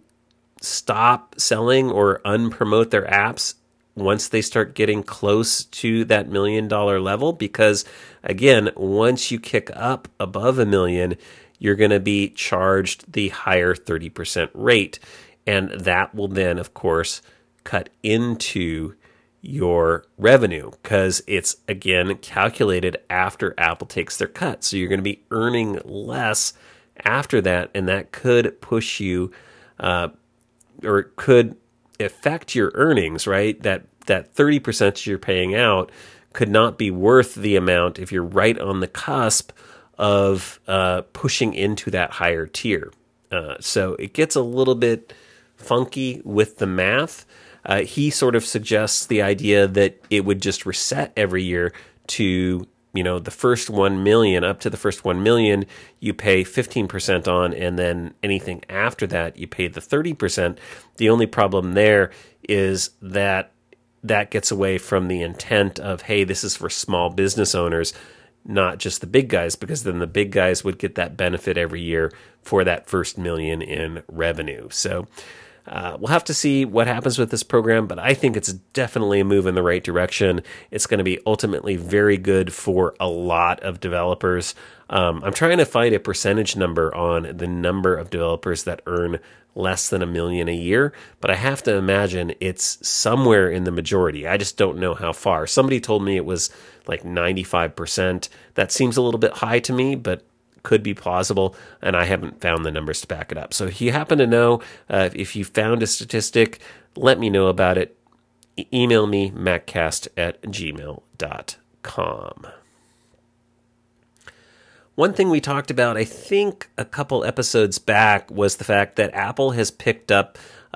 stop selling or unpromote their apps once they start getting close to that $1 million level. Because again, once you kick up above $1 million, you're going to be charged the higher 30% rate. And that will then, of course, cut into your revenue, because it's, again, calculated after Apple takes their cut. So you're going to be earning less after that, and that could push you or it could affect your earnings, right? That 30% you're paying out could not be worth the amount if you're right on the cusp of pushing into that higher tier. So it gets a little bit funky with the math. He sort of suggests the idea that it would just reset every year to, the first 1 million. Up to the first 1 million, you pay 15% on, and then anything after that, you pay the 30%. The only problem there is that gets away from the intent of, hey, this is for small business owners, not just the big guys, because then the big guys would get that benefit every year for that first million in revenue. So we'll have to see what happens with this program, but I think it's definitely a move in the right direction. It's going to be ultimately very good for a lot of developers. I'm trying to find a percentage number on the number of developers that earn less than $1 million a year, but I have to imagine it's somewhere in the majority. I just don't know how far. Somebody told me it was like 95%. That seems a little bit high to me, but could be plausible, and I haven't found the numbers to back it up. So if you happen to know, if you found a statistic, let me know about it. Email me, maccast@gmail.com. One thing we talked about, I think, a couple episodes back was the fact that Apple has picked up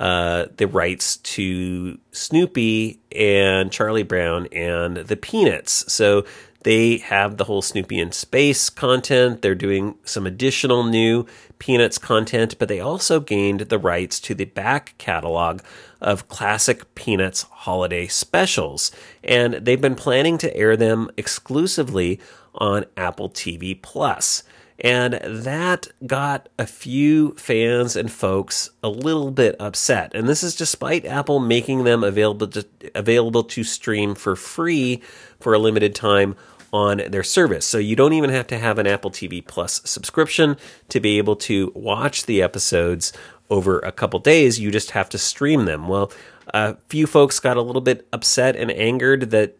the rights to Snoopy and Charlie Brown and the Peanuts. So they have the whole Snoopy in Space content. They're doing some additional new Peanuts content, but they also gained the rights to the back catalog of classic Peanuts holiday specials. And they've been planning to air them exclusively on Apple TV Plus. And that got a few fans and folks a little bit upset. And this is despite Apple making them available to stream for free for a limited time on their service. So you don't even have to have an Apple TV Plus subscription to be able to watch the episodes over a couple days. You just have to stream them. Well, a few folks got a little bit upset and angered that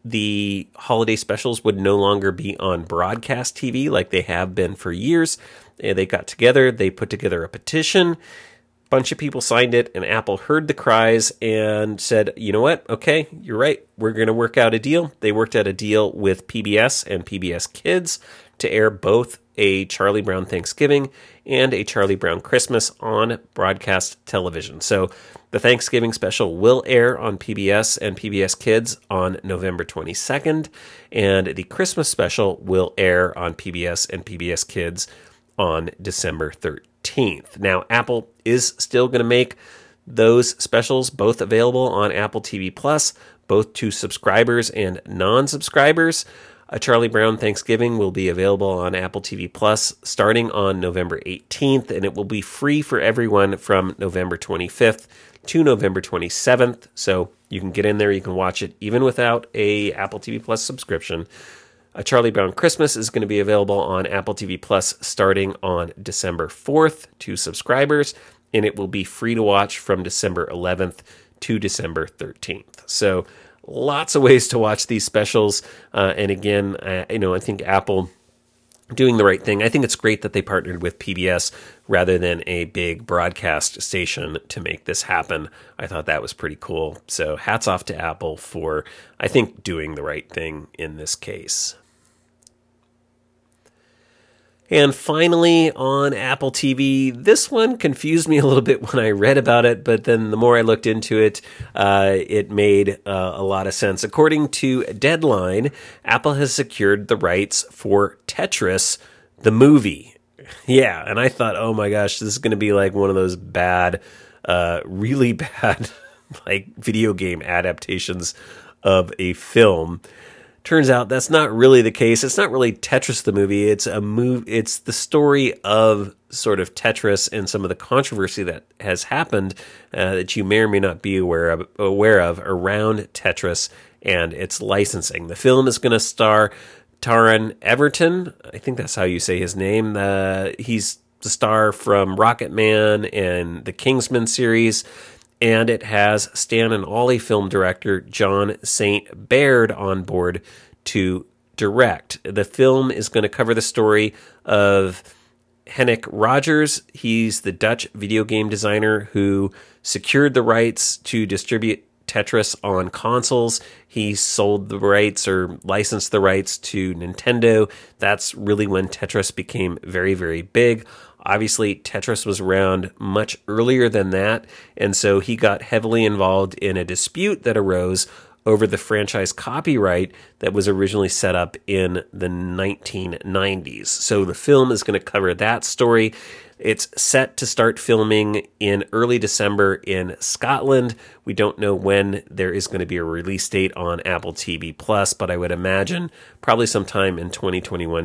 the holiday specials would no longer be on broadcast TV like they have been for years. They got together, they put together a petition, bunch of people signed it, and Apple heard the cries and said, you know what? Okay, you're right. We're going to work out a deal. They worked out a deal with PBS and PBS Kids to air both a Charlie Brown Thanksgiving and a Charlie Brown Christmas on broadcast television. So the Thanksgiving special will air on PBS and PBS Kids on November 22nd, and the Christmas special will air on PBS and PBS Kids on December 13th. Now, Apple is still going to make those specials both available on Apple TV Plus, both to subscribers and non-subscribers. A Charlie Brown Thanksgiving will be available on Apple TV Plus starting on November 18th, and it will be free for everyone from November 25th to November 27th. So you can get in there, you can watch it even without a Apple TV Plus subscription. A Charlie Brown Christmas is going to be available on Apple TV Plus starting on December 4th to subscribers, and it will be free to watch from December 11th to December 13th. So lots of ways to watch these specials. And again, I think Apple doing the right thing. I think it's great that they partnered with PBS rather than a big broadcast station to make this happen. I thought that was pretty cool. So hats off to Apple for, I think, doing the right thing in this case. And finally, on Apple TV, this one confused me a little bit when I read about it, but then the more I looked into it, it made a lot of sense. According to Deadline, Apple has secured the rights for Tetris, the movie. Yeah, and I thought, oh my gosh, this is going to be like one of those bad, really bad, like video game adaptations of a film. Turns out that's not really the case. It's not really Tetris the movie. It's the story of sort of Tetris and some of the controversy that has happened that you may or may not be aware of around Tetris and its licensing. The film is going to star Taron Egerton. I think that's how you say his name. He's the star from Rocket Man and the Kingsman series. And it has Stan and Ollie film director John St. Baird on board to direct. The film is going to cover the story of Henk Rogers. He's the Dutch video game designer who secured the rights to distribute Tetris on consoles. He sold the rights or licensed the rights to Nintendo. That's really when Tetris became very, very big Obviously, Tetris was around much earlier than that, and so he got heavily involved in a dispute that arose over the franchise copyright that was originally set up in the 1990s. So the film is going to cover that story. It's set to start filming in early December in Scotland. We don't know when there is going to be a release date on Apple TV Plus, but I would imagine probably sometime in 2021,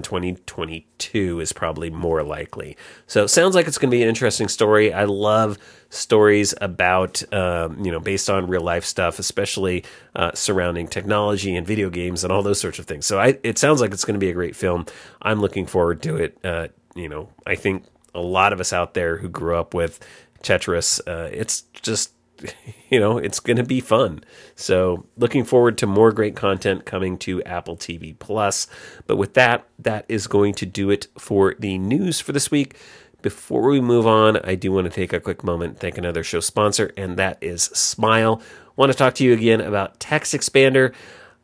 2022 is probably more likely. So it sounds like it's going to be an interesting story. I love stories about, based on real life stuff, especially surrounding technology and video games and all those sorts of things. So it sounds like it's going to be a great film. I'm looking forward to it. I think a lot of us out there who grew up with Tetris, it's just, it's going to be fun. So looking forward to more great content coming to Apple TV Plus. But with that is going to do it for the news for this week. Before we move on, I do want to take a quick moment and thank another show sponsor, and that is Smile. I want to talk to you again about Text Expander.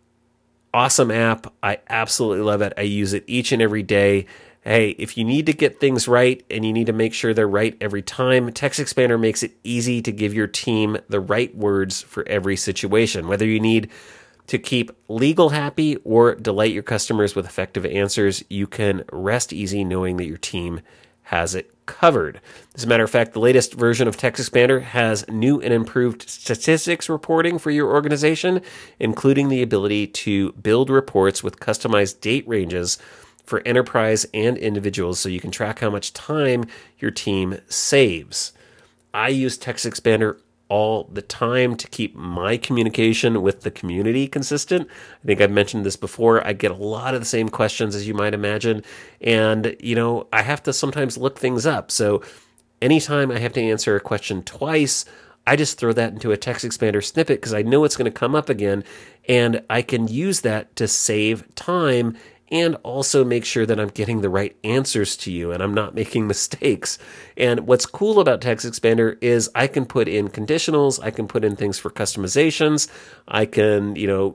Awesome app. I absolutely love it. I use it each and every day. Hey, if you need to get things right and you need to make sure they're right every time, Text Expander makes it easy to give your team the right words for every situation. Whether you need to keep legal happy or delight your customers with effective answers, you can rest easy knowing that your team has it covered. As a matter of fact, the latest version of Text Expander has new and improved statistics reporting for your organization, including the ability to build reports with customized date ranges for enterprise and individuals so you can track how much time your team saves. I use Text Expander all the time to keep my communication with the community consistent. I think I've mentioned this before. I get a lot of the same questions as you might imagine. And, I have to sometimes look things up. So anytime I have to answer a question twice, I just throw that into a Text Expander snippet because I know it's going to come up again. And I can use that to save time and also make sure that I'm getting the right answers to you and I'm not making mistakes. And what's cool about Text Expander is I can put in conditionals, I can put in things for customizations, I can,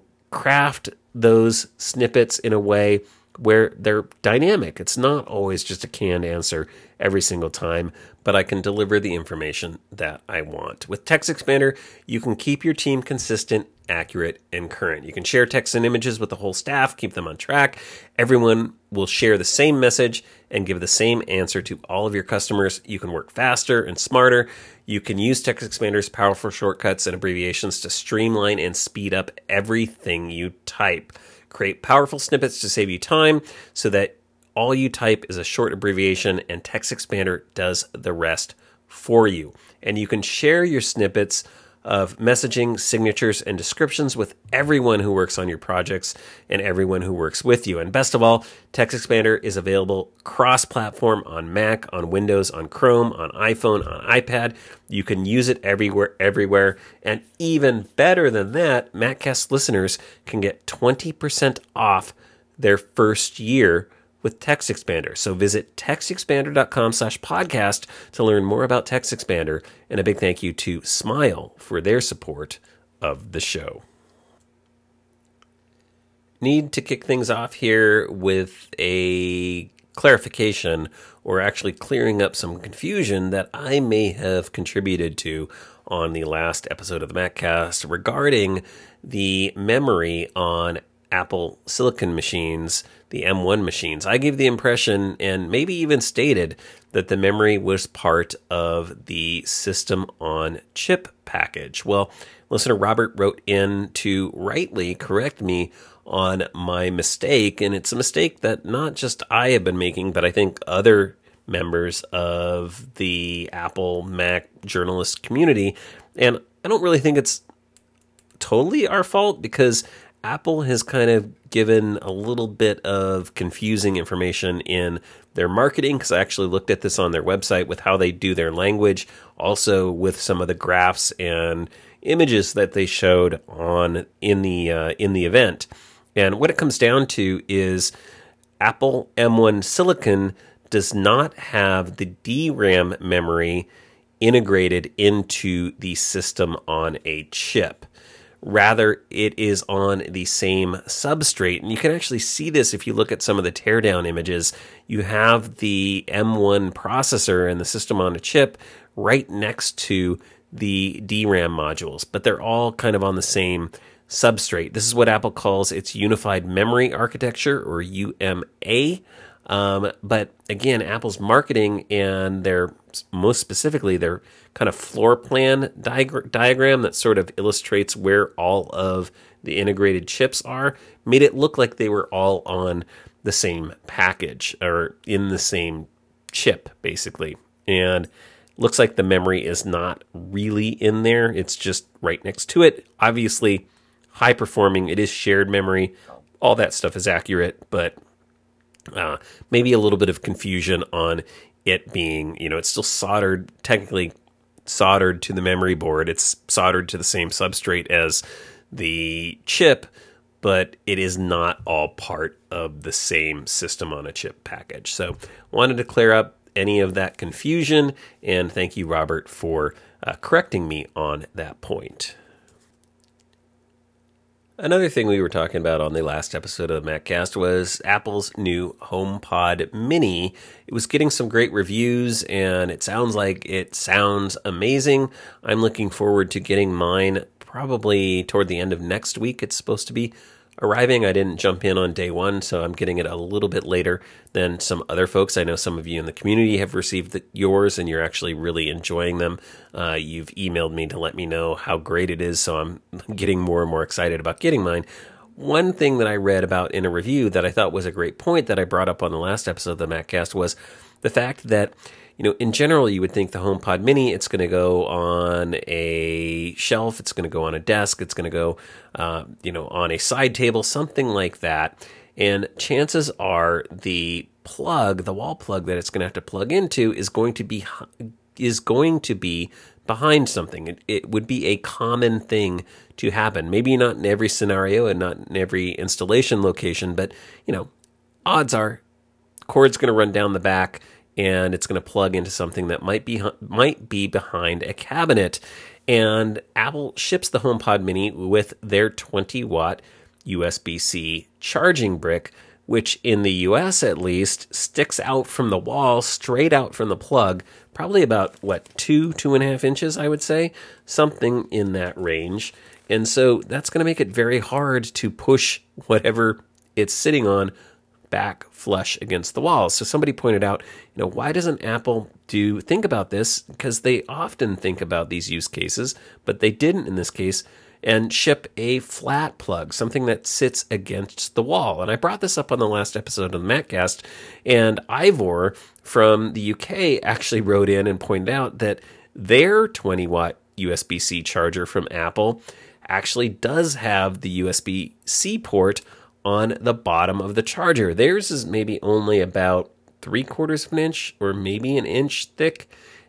craft those snippets in a way where they're dynamic. It's not always just a canned answer every single time, but I can deliver the information that I want. With Text Expander, you can keep your team consistent, accurate, and current. You can share text and images with the whole staff, keep them on track. Everyone will share the same message and give the same answer to all of your customers. You can work faster and smarter. You can use Text Expander's powerful shortcuts and abbreviations to streamline and speed up everything you type. Create powerful snippets to save you time so that all you type is a short abbreviation and Text Expander does the rest for you. And you can share your snippets of messaging, signatures, and descriptions with everyone who works on your projects and everyone who works with you. And best of all, Text Expander is available cross-platform on Mac, on Windows, on Chrome, on iPhone, on iPad. You can use it everywhere. And even better than that, MacCast listeners can get 20% off their first year with Text Expander. So visit textexpander.com/podcast to learn more about Text Expander. And a big thank you to Smile for their support of the show. Need to kick things off here with a clarification, or actually clearing up some confusion that I may have contributed to on the last episode of the MacCast regarding the memory on Apple Silicon machines, the M1 machines. I gave the impression, and maybe even stated, that the memory was part of the System on Chip package. Well, listener Robert wrote in to rightly correct me on my mistake, and it's a mistake that not just I have been making, but I think other members of the Apple Mac journalist community. And I don't really think it's totally our fault, because Apple has kind of given a little bit of confusing information in their marketing, because I actually looked at this on their website with how they do their language, also with some of the graphs and images that they showed in the event. And what it comes down to is Apple M1 Silicon does not have the DRAM memory integrated into the System on a Chip. Rather, it is on the same substrate. And you can actually see this if you look at some of the teardown images. You have the M1 processor and the system on a chip right next to the DRAM modules, but they're all kind of on the same substrate. This is what Apple calls its Unified Memory Architecture, or UMA. But again, Apple's marketing and most specifically their kind of floor plan diagram that sort of illustrates where all of the integrated chips are made it look like they were all on the same package or in the same chip, basically. And looks like the memory is not really in there. It's just right next to it. Obviously, high performing. It is shared memory. All that stuff is accurate, but maybe a little bit of confusion on it being, it's still technically soldered to the memory board. It's soldered to the same substrate as the chip, but it is not all part of the same system on a chip package. So wanted to clear up any of that confusion, and thank you, Robert, for correcting me on that point. Another thing we were talking about on the last episode of the MacCast was Apple's new HomePod Mini. It was getting some great reviews, and it sounds amazing. I'm looking forward to getting mine probably toward the end of next week. It's supposed to be arriving. I didn't jump in on day one, so I'm getting it a little bit later than some other folks. I know some of you in the community have received yours, and you're actually really enjoying them. You've emailed me to let me know how great it is, so I'm getting more and more excited about getting mine. One thing that I read about in a review that I thought was a great point that I brought up on the last episode of the MacCast was the fact that in general, you would think the HomePod Mini, it's going to go on a shelf, it's going to go on a desk, it's going to go, on a side table, something like that. And chances are the wall plug that it's going to have to plug into is going to be behind something. It would be a common thing to happen. Maybe not in every scenario and not in every installation location, but odds are cord's going to run down the back, and it's going to plug into something that might be behind a cabinet. And Apple ships the HomePod Mini with their 20-watt USB-C charging brick, which in the US at least sticks out from the wall, straight out from the plug, probably about, 2.5 inches, I would say, something in that range. And so that's going to make it very hard to push whatever it's sitting on back flush against the wall. So somebody pointed out, why doesn't Apple think about this? Because they often think about these use cases, but they didn't in this case, and ship a flat plug, something that sits against the wall. And I brought this up on the last episode of the MacCast, and Ivor from the UK actually wrote in and pointed out that their 20-watt USB-C charger from Apple actually does have the USB-C port on the bottom of the charger. Theirs is maybe only about 3/4 of an inch or maybe an inch thick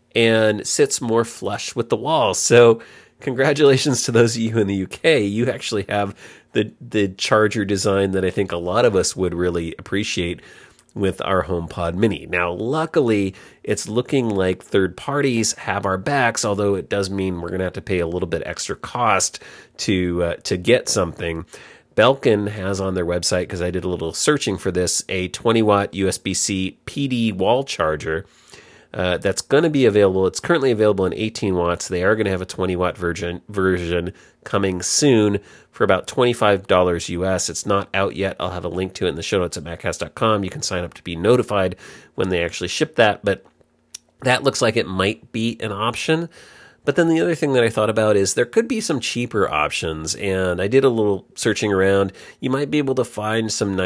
and sits more flush with the wall. So congratulations to those of you in the UK. You actually have the charger design that I think a lot of us would really appreciate with our HomePod Mini. Now, luckily, it's looking like third parties have our backs, although it does mean we're going to have to pay a little bit extra cost to get something. Belkin has on their website, because I did a little searching for this, a 20-watt USB-C PD wall charger that's going to be available. It's currently available in 18 watts. They are going to have a 20-watt version coming soon for about $25 US. It's not out yet. I'll have a link to it in the show notes at maccast.com. You can sign up to be notified when they actually ship that, but that looks like it might be an option. But then the other thing that I thought about is there could be some cheaper options, and I did a little searching around. You might be able to find some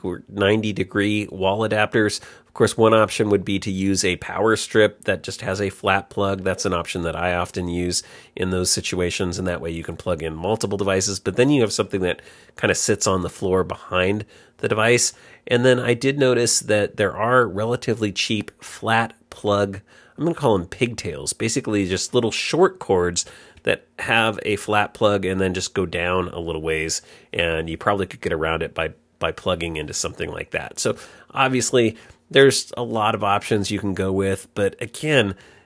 90-degree wall adapters. Of course, one option would be to use a power strip that just has a flat plug. That's an option that I often use in those situations, and that way you can plug in multiple devices. But then you have something that kind of sits on the floor behind the device. And then I did notice that there are relatively cheap flat plug, I'm going to call them pigtails, basically just little short cords that have a flat plug and then just go down a little ways, and you probably could get around it by plugging into something like that. So obviously there's a lot of options you can go with, but again,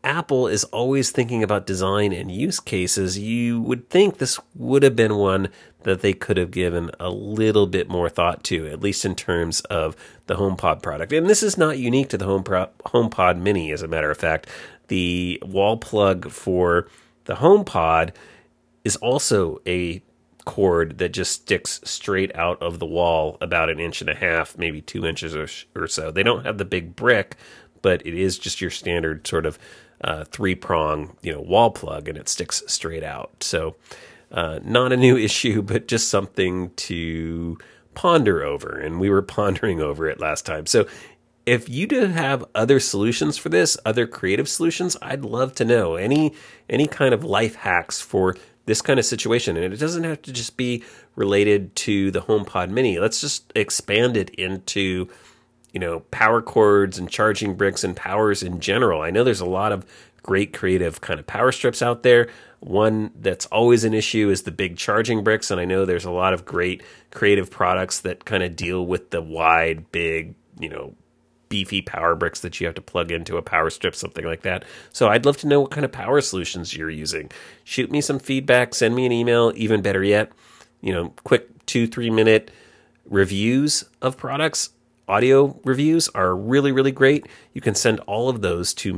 Apple is always thinking about design and use cases, you would think this would have been one that they could have given a little bit more thought to, at least in terms of the HomePod product. And this is not unique to the HomePod Mini, as a matter of fact. The wall plug for the HomePod is also a cord that just sticks straight out of the wall about 1.5 inches, maybe 2 inches or so. They don't have the big brick, but it is just your standard sort of 3-prong, wall plug, and it sticks straight out. So not a new issue, but just something to ponder over. And we were pondering over it last time. So if you do have other solutions for this, other creative solutions, I'd love to know any kind of life hacks for this kind of situation. And it doesn't have to just be related to the HomePod Mini. Let's just expand it into, power cords and charging bricks and powers in general. I know there's a lot of great creative kind of power strips out there. One that's always an issue is the big charging bricks. And I know there's a lot of great creative products that kind of deal with the wide, big, beefy power bricks that you have to plug into a power strip, something like that. So I'd love to know what kind of power solutions you're using. Shoot me some feedback, send me an email, even better yet, quick 2-3 minute reviews of products. Audio reviews are really, really great. You can send all of those to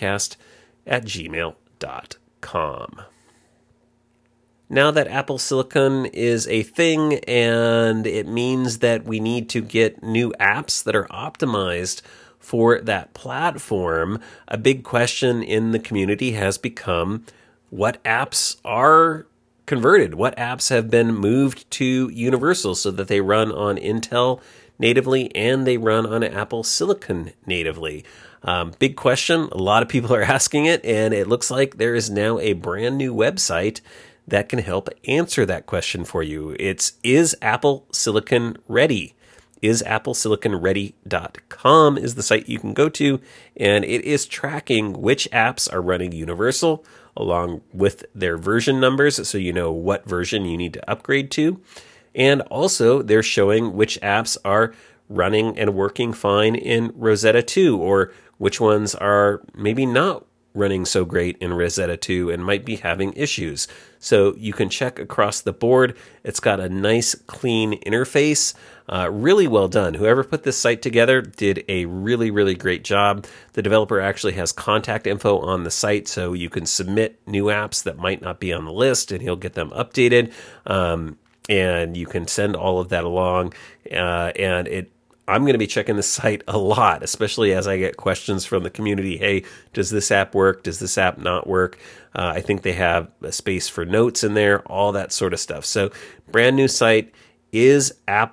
maccast@gmail.com. Now that Apple Silicon is a thing, and it means that we need to get new apps that are optimized for that platform, a big question in the community has become what apps are converted, what apps have been moved to Universal so that they run on Intel natively and they run on Apple Silicon natively. Big question. A lot of people are asking it, and it looks like there is now a brand new website that can help answer that question for you. Is Apple Silicon Ready? IsAppleSiliconReady.com is the site you can go to, and it is tracking which apps are running Universal along with their version numbers, so you know what version you need to upgrade to. And also, they're showing which apps are running and working fine in Rosetta 2, or which ones are maybe not running so great in Rosetta 2 and might be having issues. So you can check across the board. It's got a nice, clean interface. Really well done. Whoever put this site together did a really, really great job. The developer actually has contact info on the site, so you can submit new apps that might not be on the list, and he'll get them updated. And you can send all of that along. I'm going to be checking the site a lot, especially as I get questions from the community. Hey, does this app work? Does this app not work? I think they have a space for notes in there, all that sort of stuff. So brand new site is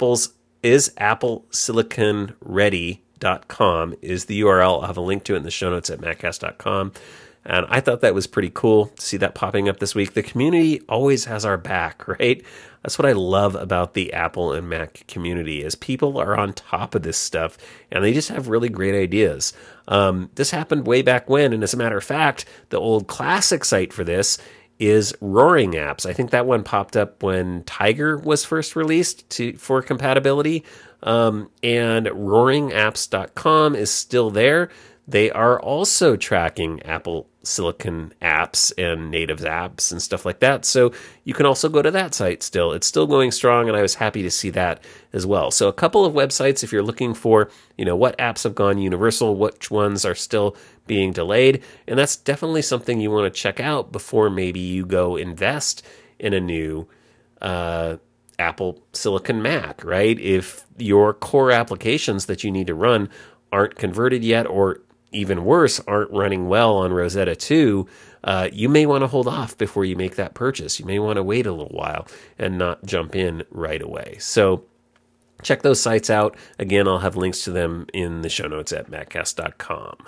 AppleSiliconReady.com is the URL. I'll have a link to it in the show notes at maccast.com. And I thought that was pretty cool to see that popping up this week. The community always has our back, right? That's what I love about the Apple and Mac community is people are on top of this stuff and they just have really great ideas. This happened way back when, and as a matter of fact, the old classic site for this is Roaring Apps. I think that one popped up when Tiger was first released for compatibility, and roaringapps.com is still there. They are also tracking Apple Silicon apps and native apps and stuff like that. So you can also go to that site still. It's still going strong, and I was happy to see that as well. So a couple of websites if you're looking for, what apps have gone universal, which ones are still being delayed. And that's definitely something you want to check out before maybe you go invest in a new Apple Silicon Mac, right? If your core applications that you need to run aren't converted yet, or even worse, aren't running well on Rosetta 2, you may want to hold off before you make that purchase. You may want to wait a little while and not jump in right away. So check those sites out. Again, I'll have links to them in the show notes at maccast.com.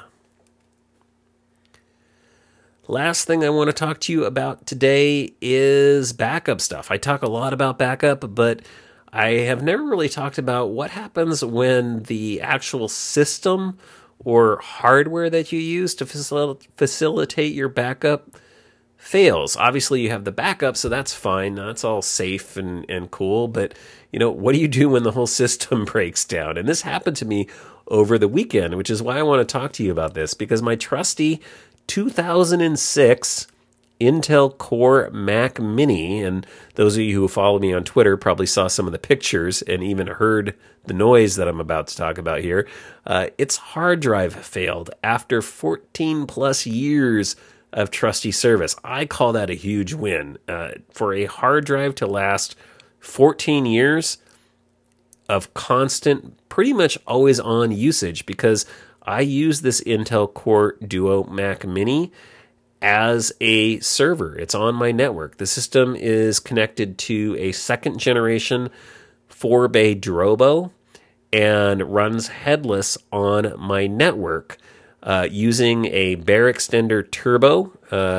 Last thing I want to talk to you about today is backup stuff. I talk a lot about backup, but I have never really talked about what happens when the actual system or hardware that you use to facilitate your backup fails. Obviously, you have the backup, so that's fine. That's all safe and cool. But, what do you do when the whole system breaks down? And this happened to me over the weekend, which is why I want to talk to you about this, because my trusty 2006 Intel Core Mac Mini, and those of you who follow me on Twitter probably saw some of the pictures and even heard the noise that I'm about to talk about here. Its hard drive failed after 14 plus years of trusty service. I call that a huge win. For a hard drive to last 14 years of constant, pretty much always on usage, because I use this Intel Core Duo Mac Mini as a server. It's on my network. The system is connected to a second generation 4-bay Drobo and runs headless on my network using a Bare Extender Turbo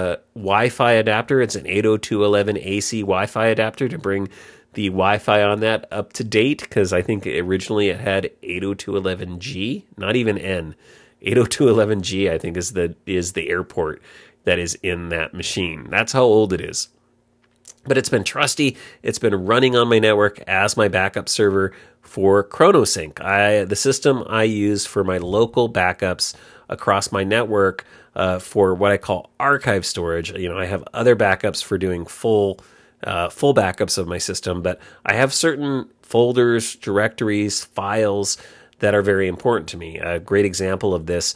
Wi-Fi adapter. It's an 802.11ac Wi-Fi adapter to bring the Wi-Fi on that up to date, because I think originally it had 802.11g, not even N. 802.11g, I think, is the airport that is in that machine. That's how old it is. But it's been trusty. It's been running on my network as my backup server for ChronoSync. The system I use for my local backups across my network for what I call archive storage. I have other backups for doing full backups of my system, but I have certain folders, directories, files that are very important to me. A great example of this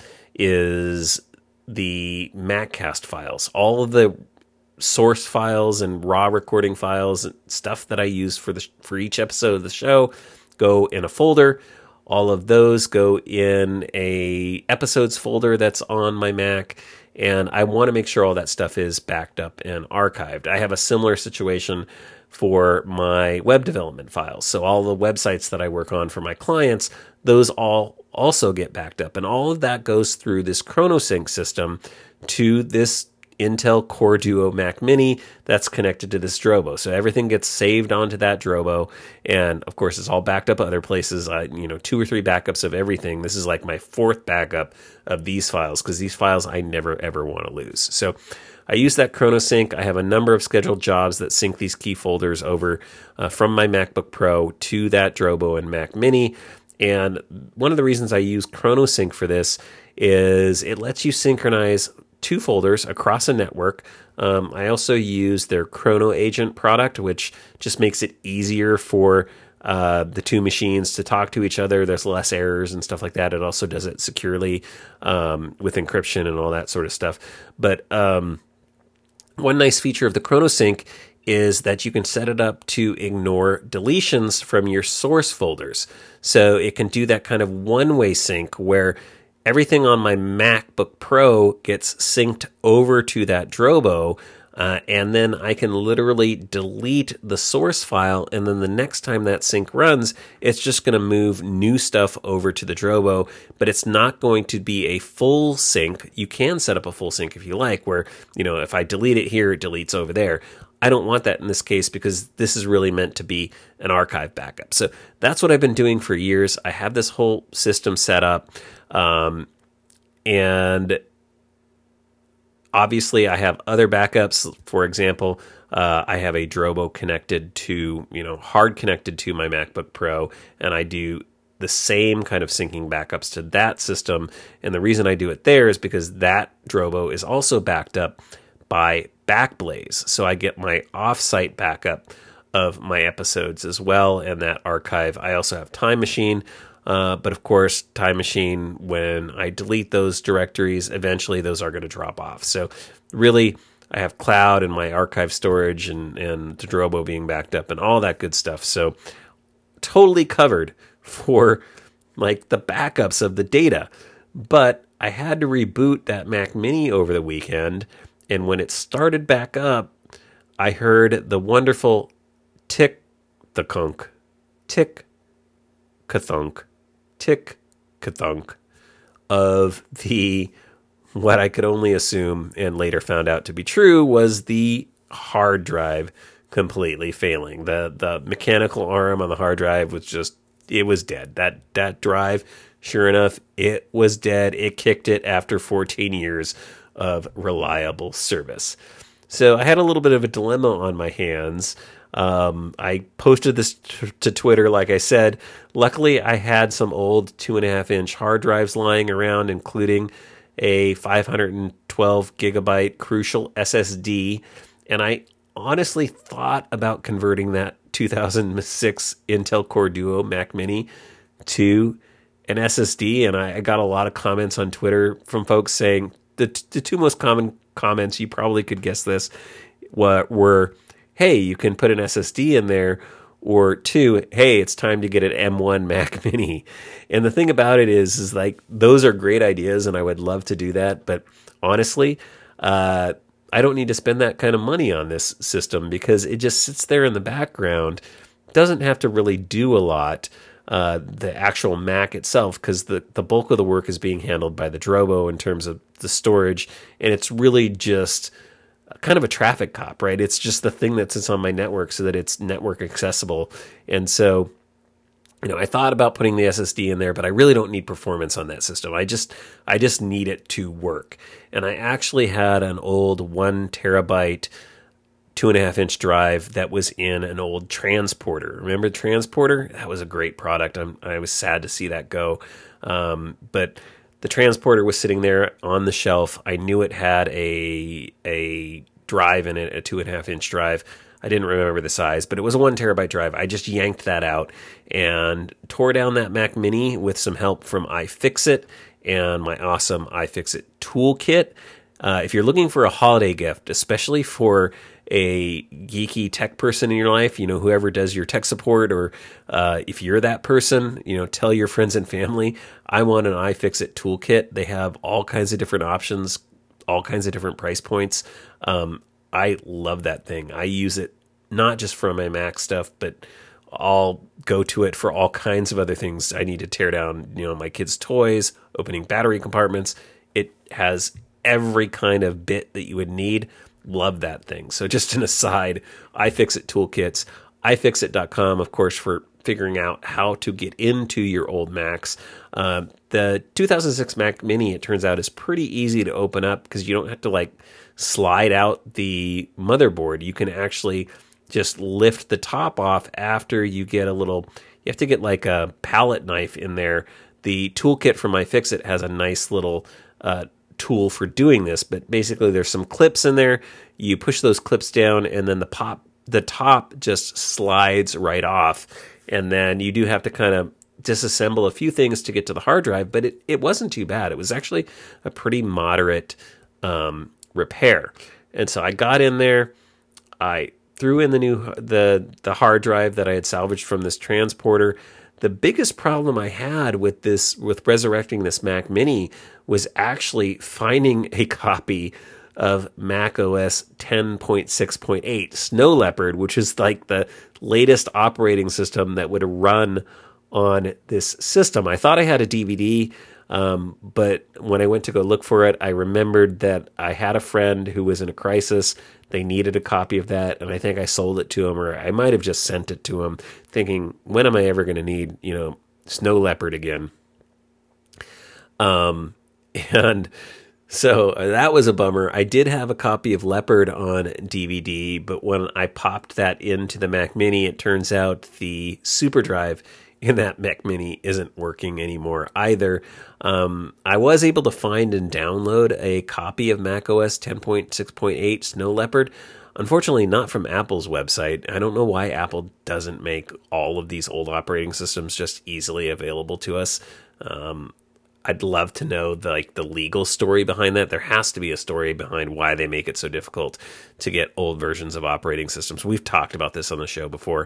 is the MacCast files. All of the source files and raw recording files and stuff that I use for each episode of the show go in a folder. All of those go in a episodes folder that's on my Mac, and I want to make sure all that stuff is backed up and archived. I have a similar situation for my web development files. So all the websites that I work on for my clients, those all also get backed up. And all of that goes through this ChronoSync system to this Intel Core Duo Mac Mini that's connected to this Drobo. So everything gets saved onto that Drobo. And of course, it's all backed up other places. 2 or 3 backups of everything. This is like my 4th backup of these files, because these files I never ever want to lose. So I use that ChronoSync. I have a number of scheduled jobs that sync these key folders over from my MacBook Pro to that Drobo and Mac Mini. And one of the reasons I use ChronoSync for this is it lets you synchronize 2 folders across a network. I also use their Chrono Agent product, which just makes it easier for the 2 machines to talk to each other. There's less errors and stuff like that. It also does it securely with encryption and all that sort of stuff. But one nice feature of the ChronoSync is that you can set it up to ignore deletions from your source folders. So it can do that kind of one-way sync where everything on my MacBook Pro gets synced over to that Drobo, and then I can literally delete the source file, and then the next time that sync runs, it's just going to move new stuff over to the Drobo, but it's not going to be a full sync. You can set up a full sync if you like, where, if I delete it here, it deletes over there. I don't want that in this case, because this is really meant to be an archive backup. So that's what I've been doing for years. I have this whole system set up, and obviously I have other backups. For example, I have a Drobo connected to, hard connected to my MacBook Pro, and I do the same kind of syncing backups to that system. And the reason I do it there is because that Drobo is also backed up by Backblaze. So I get my offsite backup of my episodes as well, and that archive. I also have Time Machine, but of course, Time Machine, when I delete those directories, eventually those are going to drop off. So really, I have cloud and my archive storage and the Drobo being backed up and all that good stuff. So totally covered for like the backups of the data. But I had to reboot that Mac Mini over the weekend, and when it started back up, I heard the wonderful tick-the-conk, tick-ka-thunk, tick-ka-thunk of what I could only assume and later found out to be true was the hard drive completely failing. The mechanical arm on the hard drive was it was dead. That drive, sure enough, it was dead. It kicked it after 14 years of reliable service. So I had a little bit of a dilemma on my hands. I posted this to Twitter, like I said. Luckily, I had some old 2.5-inch hard drives lying around, including a 512 12 gigabyte Crucial SSD, and I honestly thought about converting that 2006 Intel Core Duo Mac Mini to an SSD, and I got a lot of comments on Twitter from folks saying the two most common comments, you probably could guess this, were, hey, you can put an SSD in there, or two, hey, it's time to get an M1 Mac Mini. And the thing about it is like, those are great ideas, and I would love to do that. But honestly, I don't need to spend that kind of money on this system because it just sits there in the background. Doesn't have to really do a lot, the actual Mac itself, because the bulk of the work is being handled by the Drobo in terms of the storage. And it's really just kind of a traffic cop, right? It's just the thing that sits on my network so that it's network accessible. And so, I thought about putting the SSD in there, but I really don't need performance on that system. I just need it to work. And I actually had an old 1 terabyte, 2.5-inch drive that was in an old transporter. Remember the transporter? That was a great product. I was sad to see that go. But the transporter was sitting there on the shelf. I knew it had a drive in it, a 2.5-inch drive. I didn't remember the size, but it was a 1 terabyte drive. I just yanked that out and tore down that Mac Mini with some help from iFixit and my awesome iFixit toolkit. If you're looking for a holiday gift, especially for a geeky tech person in your life, whoever does your tech support, or if you're that person, tell your friends and family, I want an iFixit toolkit. They have all kinds of different options, all kinds of different price points. I love that thing. I use it not just for my Mac stuff, but I'll go to it for all kinds of other things. I need to tear down, my kids' toys, opening battery compartments. It has every kind of bit that you would need. Love that thing. So just an aside, iFixit toolkits, iFixit.com, of course, for figuring out how to get into your old Macs. The 2006 Mac Mini, it turns out, is pretty easy to open up because you don't have to slide out the motherboard. You can actually just lift the top off after you get you have to get like a palette knife in there. The toolkit from iFixit has a nice little tool for doing this, but basically there's some clips in there. You push those clips down and then the top just slides right off. And then you do have to kind of disassemble a few things to get to the hard drive, but it wasn't too bad. It was actually a pretty moderate repair. And so I got in there, I threw in the hard drive that I had salvaged from this transporter. The biggest problem I had with resurrecting this Mac Mini was actually finding a copy of Mac OS 10.6.8 Snow Leopard, which is like the latest operating system that would run on this system. I thought I had a DVD, but when I went to go look for it, I remembered that I had a friend who was in a crisis. They needed a copy of that, and I think I sold it to him, or I might have just sent it to him, thinking, when am I ever going to need, Snow Leopard again? And so that was a bummer. I did have a copy of Leopard on DVD, but when I popped that into the Mac Mini, it turns out the super drive in that Mac Mini isn't working anymore either. I was able to find and download a copy of Mac OS 10.6.8 Snow Leopard. Unfortunately, not from Apple's website. I don't know why Apple doesn't make all of these old operating systems just easily available to us. I'd love to know the legal story behind that. There has to be a story behind why they make it so difficult to get old versions of operating systems. We've talked about this on the show before.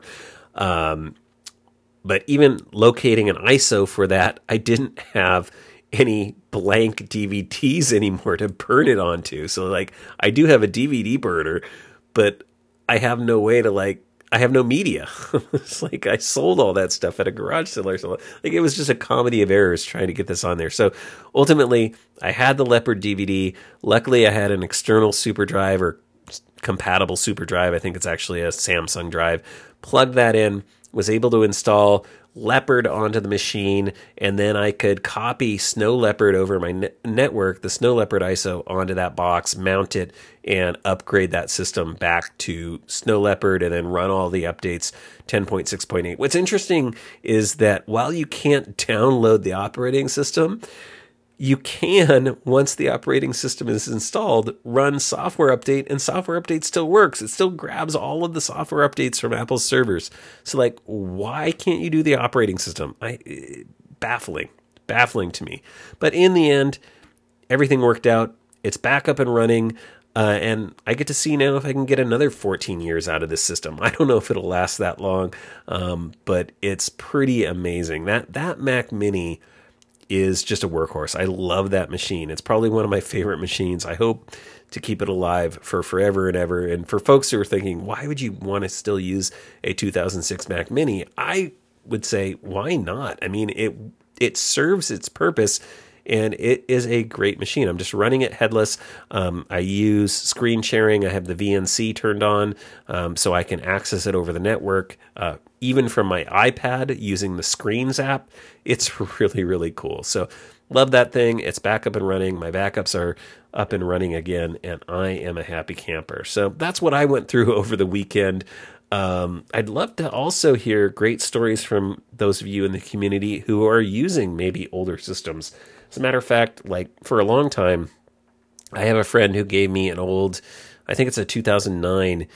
But even locating an ISO for that, I didn't have any blank DVDs anymore to burn it onto. So I do have a DVD burner, but I have no way to I have no media. It's I sold all that stuff at a garage sale or something. It was just a comedy of errors trying to get this on there. So ultimately, I had the Leopard DVD. Luckily, I had an external super drive or compatible super drive. I think it's actually a Samsung drive. Plugged that in, was able to install Leopard onto the machine, and then I could copy Snow Leopard over my network, the Snow Leopard ISO, onto that box, mount it, and upgrade that system back to Snow Leopard, and then run all the updates 10.6.8. What's interesting is that while you can't download the operating system, you can, once the operating system is installed, run software update, and software update still works. It still grabs all of the software updates from Apple's servers. So, like, why can't you do the operating system? Baffling to me. But in the end, everything worked out. It's back up and running. And I get to see now if I can get another 14 years out of this system. I don't know if it'll last that long, but it's pretty amazing. That Mac Mini is just a workhorse. I love that machine. It's probably one of my favorite machines. I hope to keep it alive for forever and ever. And for folks who are thinking, why would you want to still use a 2006 Mac Mini? I would say, why not? I mean, it serves its purpose, and it is a great machine. I'm just running it headless. I use screen sharing. I have the VNC turned on so I can access it over the network. Even from my iPad using the Screens app, it's really, really cool. So love that thing. It's back up and running. My backups are up and running again, and I am a happy camper. So that's what I went through over the weekend. I'd love to also hear great stories from those of you in the community who are using maybe older systems. As a matter of fact, like for a long time, I have a friend who gave me an old, I think it's a 2009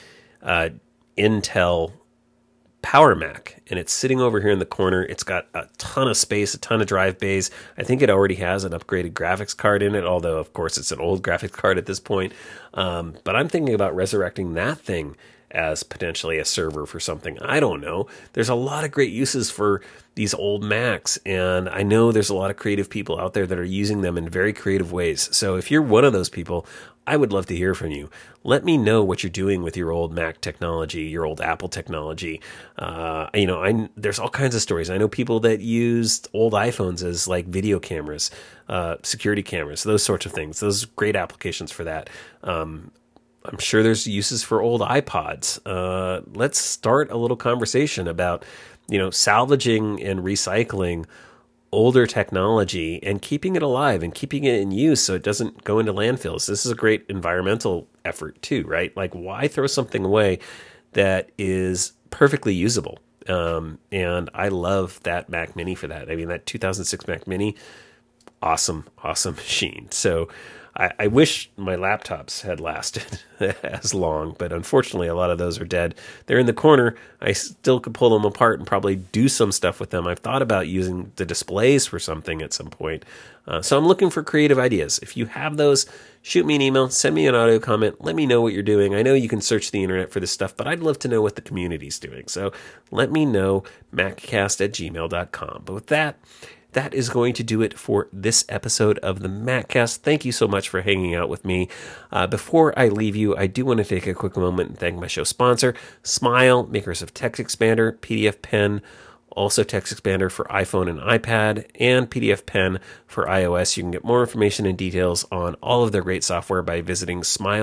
Intel Power Mac, and it's sitting over here in the corner. It's got a ton of space, a ton of drive bays. I think it already has an upgraded graphics card in it, although of course it's an old graphics card at this point. But I'm thinking about resurrecting that thing as potentially a server for something. I don't know. There's a lot of great uses for these old Macs, and I know there's a lot of creative people out there that are using them in very creative ways. So if you're one of those people, I would love to hear from you. Let me know what you're doing with your old Mac technology, your old Apple technology. There's all kinds of stories. I know people that used old iPhones as like video cameras, security cameras, those sorts of things. Those are great applications for that. I'm sure there's uses for old iPods. Let's start a little conversation about, salvaging and recycling older technology and keeping it alive and keeping it in use so it doesn't go into landfills. This is a great environmental effort too, right? Like, why throw something away that is perfectly usable? And I love that Mac Mini for that. I mean, that 2006 Mac Mini, awesome machine. So I wish my laptops had lasted as long, but unfortunately a lot of those are dead. They're in the corner. I still could pull them apart and probably do some stuff with them. I've thought about using the displays for something at some point. So I'm looking for creative ideas. If you have those, shoot me an email, send me an audio comment, let me know what you're doing. I know you can search the internet for this stuff, but I'd love to know what the community's doing. So let me know, maccast@gmail.com. But with that is going to do it for this episode of the MacCast. Thank you so much for hanging out with me. Before I leave you, I do want to take a quick moment and thank my show sponsor, Smile, makers of TextExpander, PDF Pen, also TextExpander for iPhone and iPad, and PDF Pen for iOS. You can get more information and details on all of their great software by visiting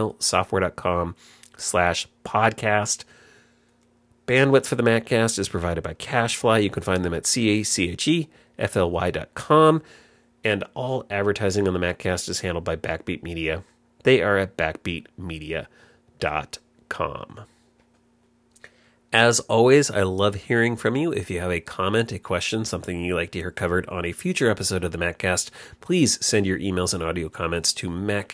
smilesoftware.com/podcast. Bandwidth for the MacCast is provided by CacheFly. You can find them at CacheFly.com, and all advertising on the MacCast is handled by Backbeat Media. They are at backbeatmedia.com. As always, I love hearing from you. If you have a comment, a question, something you'd like to hear covered on a future episode of the MacCast, please send your emails and audio comments to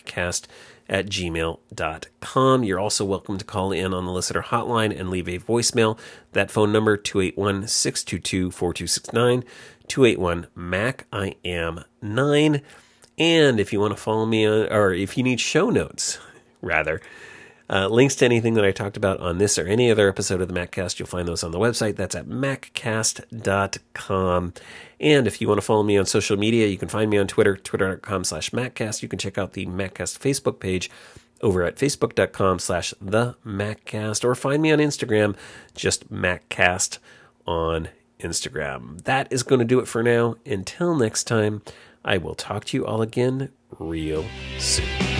maccast@gmail.com. You're also welcome to call in on the listener hotline and leave a voicemail. That phone number, 281-622-4269, 281-MAC, I am 9. And if you want to follow me on, or if you need show notes, rather, links to anything that I talked about on this or any other episode of the MacCast, you'll find those on the website. That's at maccast.com. And if you want to follow me on social media, you can find me on Twitter, twitter.com/MacCast. You can check out the MacCast Facebook page over at facebook.com/TheMacCast, or find me on Instagram, just MacCast on Instagram. That is going to do it for now. Until next time, I will talk to you all again real soon.